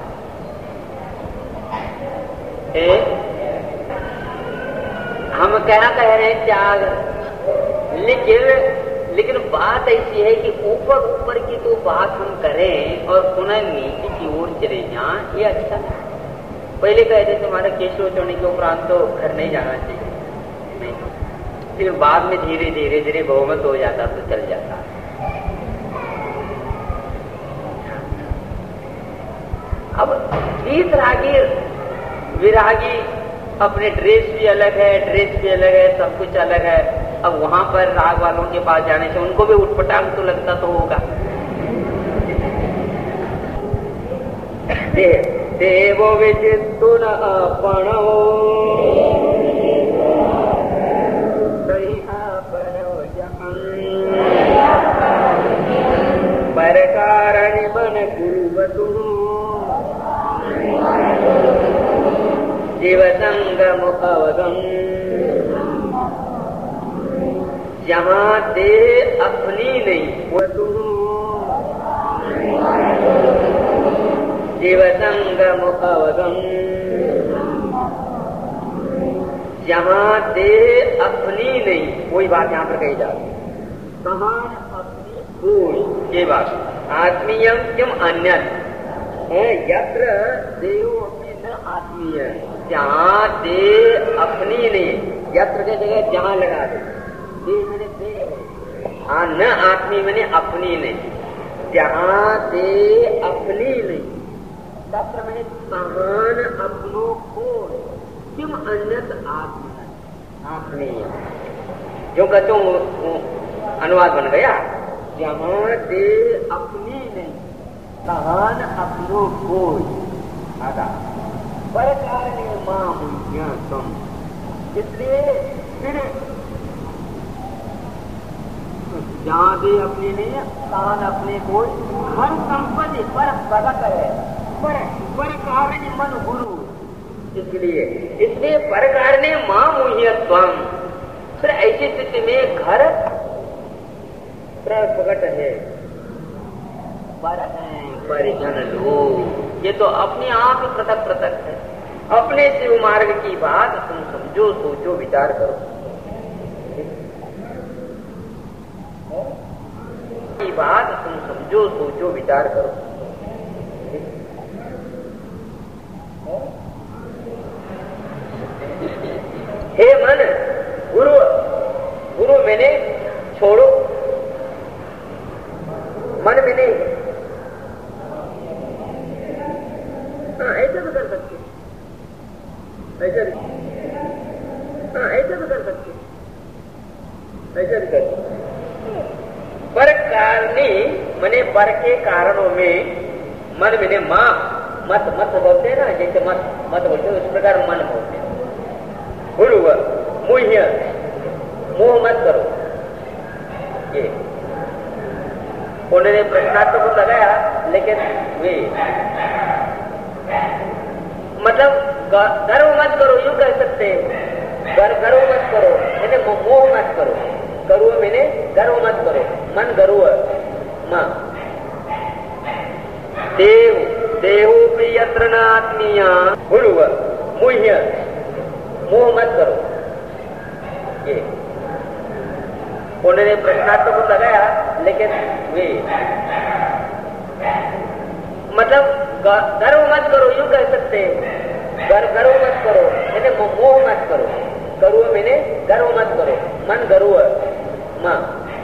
हम क्या कह रहे हैं त्याग, लेकिन लेकिन बात ऐसी है कि ऊपर ऊपर की तो बात हम करें और पुनः नीचे की ओर चले जाएं, ये अच्छा नहीं। पहले कहते तुम्हारे केशव चढ़ने के उपरांत तो घर नहीं जाना चाहिए, नहीं, फिर बाद में धीरे धीरे धीरे बहुमत हो जाता तो चल जाता। अब तीसरागी विरागी अपने ड्रेस भी अलग है, ड्रेस भी अलग है, सब कुछ अलग है। अब वहां पर राग वालों के पास जाने से उनको भी उठपटांग तो लगता तो होगा। दे, देवो विचित्तु न अपनो पर कारण बन कुर्वतु जीव संगम अवगम जहाँ दे अपनी नहीं वो तुम जीव संगम अवगम जहाँ दे अपनी नहीं, वही बात यहाँ पर कही जाती। कहाँ अपनी कोई ये बात आत्मीयम किम अन्यत है, यत्र देहो अपनी न आत्मीय, जहाँ दे अपनी नहीं, यत्र के जगह जहाँ लगा दे, दे मैंने दे, हाँ, न आत्मी मैंने अपनी नहीं, जहाँ दे अपनी नहीं, तत्र मैंने तहान अपनों को किम अन्यत आत्मी अपनी, जो कहते अनुवाद बन गया, जहाँ दे अपनी नहीं तहान अपनों को आधा पर कारण मां मुझ्या तुम, इसलिए फिर जहाँ दे अपनी नहीं है तहान अपने को हर संपत्ति पर प्रकट है, पर पर कारण मन गुरु, इसलिए इसलिए पर कारण मां मुझ्या तुम। फिर ऐसी स्थिति में घर प्रकट है, पर परिजन लोग, ये तो अपने आप ही पृथक पृथक है। अपने शिव मार्ग की बात तुम समझो, सोचो, विचार करो, की बात तुम समझो, सोचो, विचार करो। हे मन, गुरु गुरु मैंने छोड़ो, मन में नहीं। हाँ, ऐसा भी कर सकते, ऐसा भी, हाँ, ऐसा भी कर सकते, ऐसा भी कर सकते। पर कारणी मने पर के कारणों में मन मैंने माँ मत मत बोलते हैं ना, जैसे मत मत बोलते हैं उस प्रकार मन बोलते हैं। गुरु मुह्य मोह मत करो, ये उन्होंने प्रश्नार्थ को लगाया, लेकिन वे मतलब गर्व मत करो, यूं कह सकते हैं, गर्व मत करो, मैंने मोह मत करो, गर्व मैंने गर्व मत करो, मन गर्व मां देव देहो प्रियत्र न आत्मीया, गुरु मुह्य मोह मत करो, ये उन्होंने प्रश्नार्थ को लगाया, लेकिन वे मतलब गर्व मत करो, यूं कह सकते हैं, गर्व मत करो, मैंने मोह मत करो, गर्व मैंने गर्व मत करो, मन गर्व मां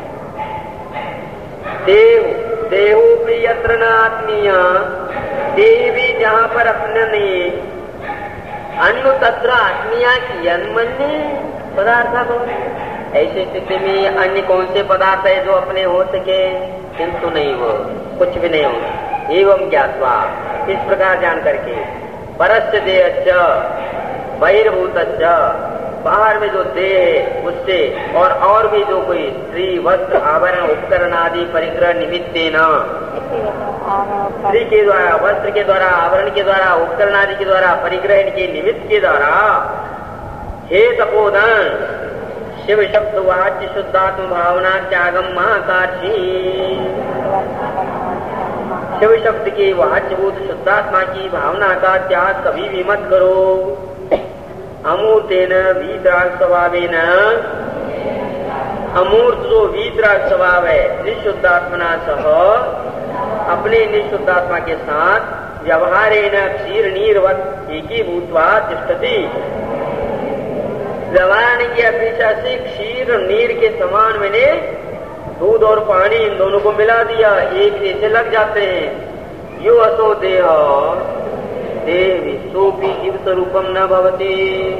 देव देहो प्रियत्र न आत्मीया, देवी जहां पर अपना नहीं, अन्य तत्र आत्मीया की अन्य पदार्थ को, ऐसी स्थिति में अन्य कौन से पदार्थ है जो अपने हो सके, किंतु नहीं, वो कुछ भी नहीं होगा। एवं ज्ञात्वा, इस प्रकार जान करके, परस्य देहश्च बहिर्भूतश्च बाहर में जो देह है उससे और और भी जो कोई स्त्री वस्त्र आभरण उपकरण आदि परिग्रह निमित्त न स्त्री के द्वारा वस्त्र के द्वारा आभरण के द्वारा उपकरण आदि के द्वारा परिग्रहण के निमित्त के द्वारा हे तपोधन शिव शब्द वाच्य शुद्धात्म भावना त्यागम महाकाशी शिव शब्द के वाच्यभूत शुद्धात्मा की भावना का त्याग कभी भी मत करो। अमूर्तेन वीतराग स्वभावेन अमूर्त जो वीतराग स्वभाव है निशुद्धात्मना सह अपने निशुद्धात्मा के साथ व्यवहारेण क्षीर नीरवत एकीभूत्वा तिष्ठति। व्यवहार की अपेक्षा से क्षीर नीर के समान मैंने दूध और पानी इन दोनों को मिला दिया, एक जैसे लग जाते हैं। यो असो देह देह सोपी जीव स्वरूपम न भवती,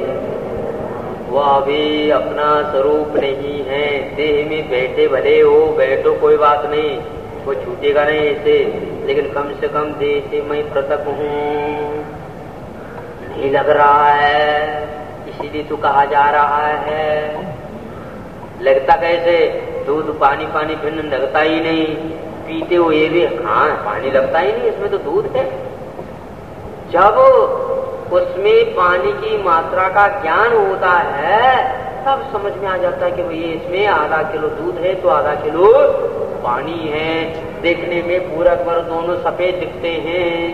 वह भी अपना स्वरूप नहीं है। देह में बैठे भले हो बैठो कोई बात नहीं, कोई छूटेगा नहीं ऐसे, लेकिन कम से कम देह से मैं पृथक हूँ नहीं लग रहा है, इसीलिए तो कहा जा रहा है। लगता कैसे? दूध पानी पानी भिन्न लगता ही नहीं, पीते हुए भी हाँ पानी लगता ही नहीं, इसमें तो दूध है। जब उसमें पानी की मात्रा का ज्ञान होता है तब समझ में आ जाता है कि भाई इसमें आधा किलो दूध है तो आधा किलो पानी है। देखने में पूरा पर दोनों सफेद दिखते हैं।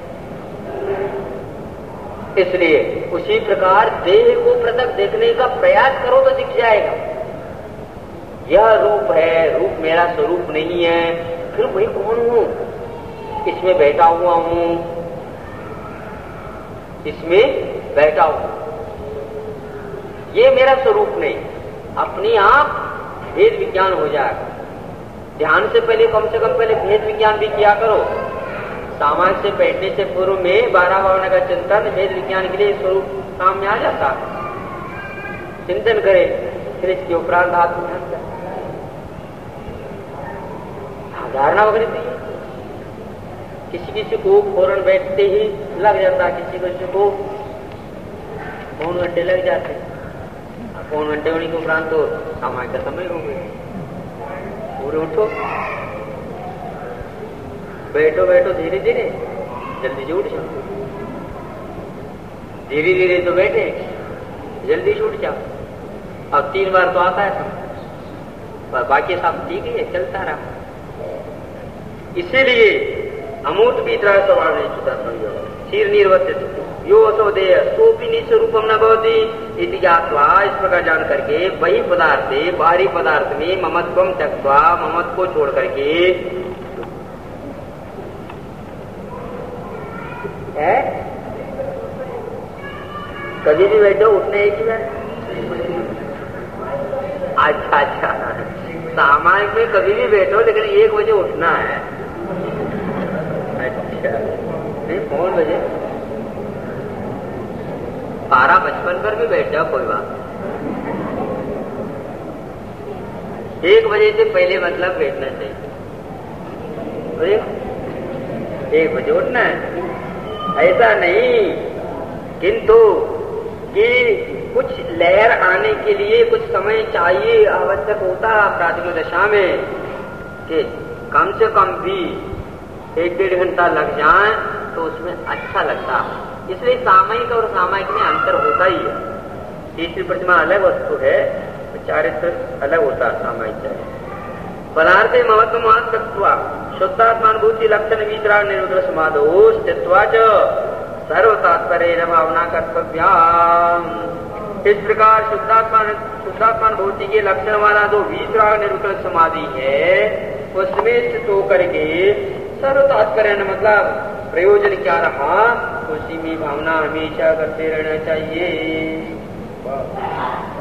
इसलिए उसी प्रकार देह को पृथक देखने का प्रयास करो तो दिख जाएगा। यह रूप है, रूप मेरा स्वरूप नहीं है, फिर वही कौन हूं? इसमें बैठा हुआ हूं, इसमें बैठा हूं, ये मेरा स्वरूप नहीं। अपने आप भेद विज्ञान हो जाएगा। ध्यान से पहले कम से कम पहले भेद विज्ञान भी किया करो। सामान्य से बैठने से पूर्व में बारह भावना का चिंतन भेद विज्ञान के लिए स्वरूप सामने आ जाता है। चिंतन करे, फिर इसके उपरांत हाथ उठाता है। धारणा वगैरह थी। किसी किसी को फौरन बैठते ही लग जाता है, किसी किसी को पौन घंटे लग जाते हैं। पौन घंटे होने के उपरांत तो सामान्य का समय हो गया। पूरे उठो, बैठो बैठो धीरे धीरे, जल्दी से उठ जाओ। धीरे धीरे तो बैठे, जल्दी से उठ जाओ। अब तीन बार तो आता है समय, बाकी सब ठीक है, चलता रहा। इसीलिए अमूर्त भी तरह स्वभाव नहीं छुटा क्षीर निर्वर्तित यो असो देय सोपी निश्चय रूपम न भवती इति ज्ञात्वा, इस प्रकार जान करके वही पदार्थ बाहरी पदार्थ में ममत्वम त्यक्त्वा, ममत्व को छोड़ करके है कभी भी बैठो उठने एक ही बार। अच्छा अच्छा, सामान्य में कभी भी बैठो लेकिन एक बजे उठना है। अच्छा नहीं, कौन बजे बारह पचपन पर भी बैठ जाओ कोई बात। एक बजे से पहले मतलब बैठना चाहिए। एक बजे उठना है ऐसा नहीं, किंतु कि कुछ लहर आने के लिए कुछ समय चाहिए, आवश्यक होता है प्राथमिक दशा में कि कम से कम भी एक डेढ़ घंटा लग जाए तो उसमें अच्छा लगता है। इसलिए सामयिक और सामायिक में अंतर होता ही है। तीसरी प्रतिमा अलग वस्तु है, चारित्र अलग होता है सामायिक। पदार्थ महत्व महत्व शुद्धात्मानुभूति लक्षण वितराग निरुद्र समाधो स्थित्वा च सर्व तात्पर्य भावना कर्तव्या। इस प्रकार शुद्धात्मा शुद्धात्मानुभूति के लक्षण वाला जो वितराग निरुद्र समाधि है उसमें स्थित होकर के सर्व तात्पर्य मतलब प्रयोजन क्या रहा, उसी में भावना हमेशा करते रहना चाहिए।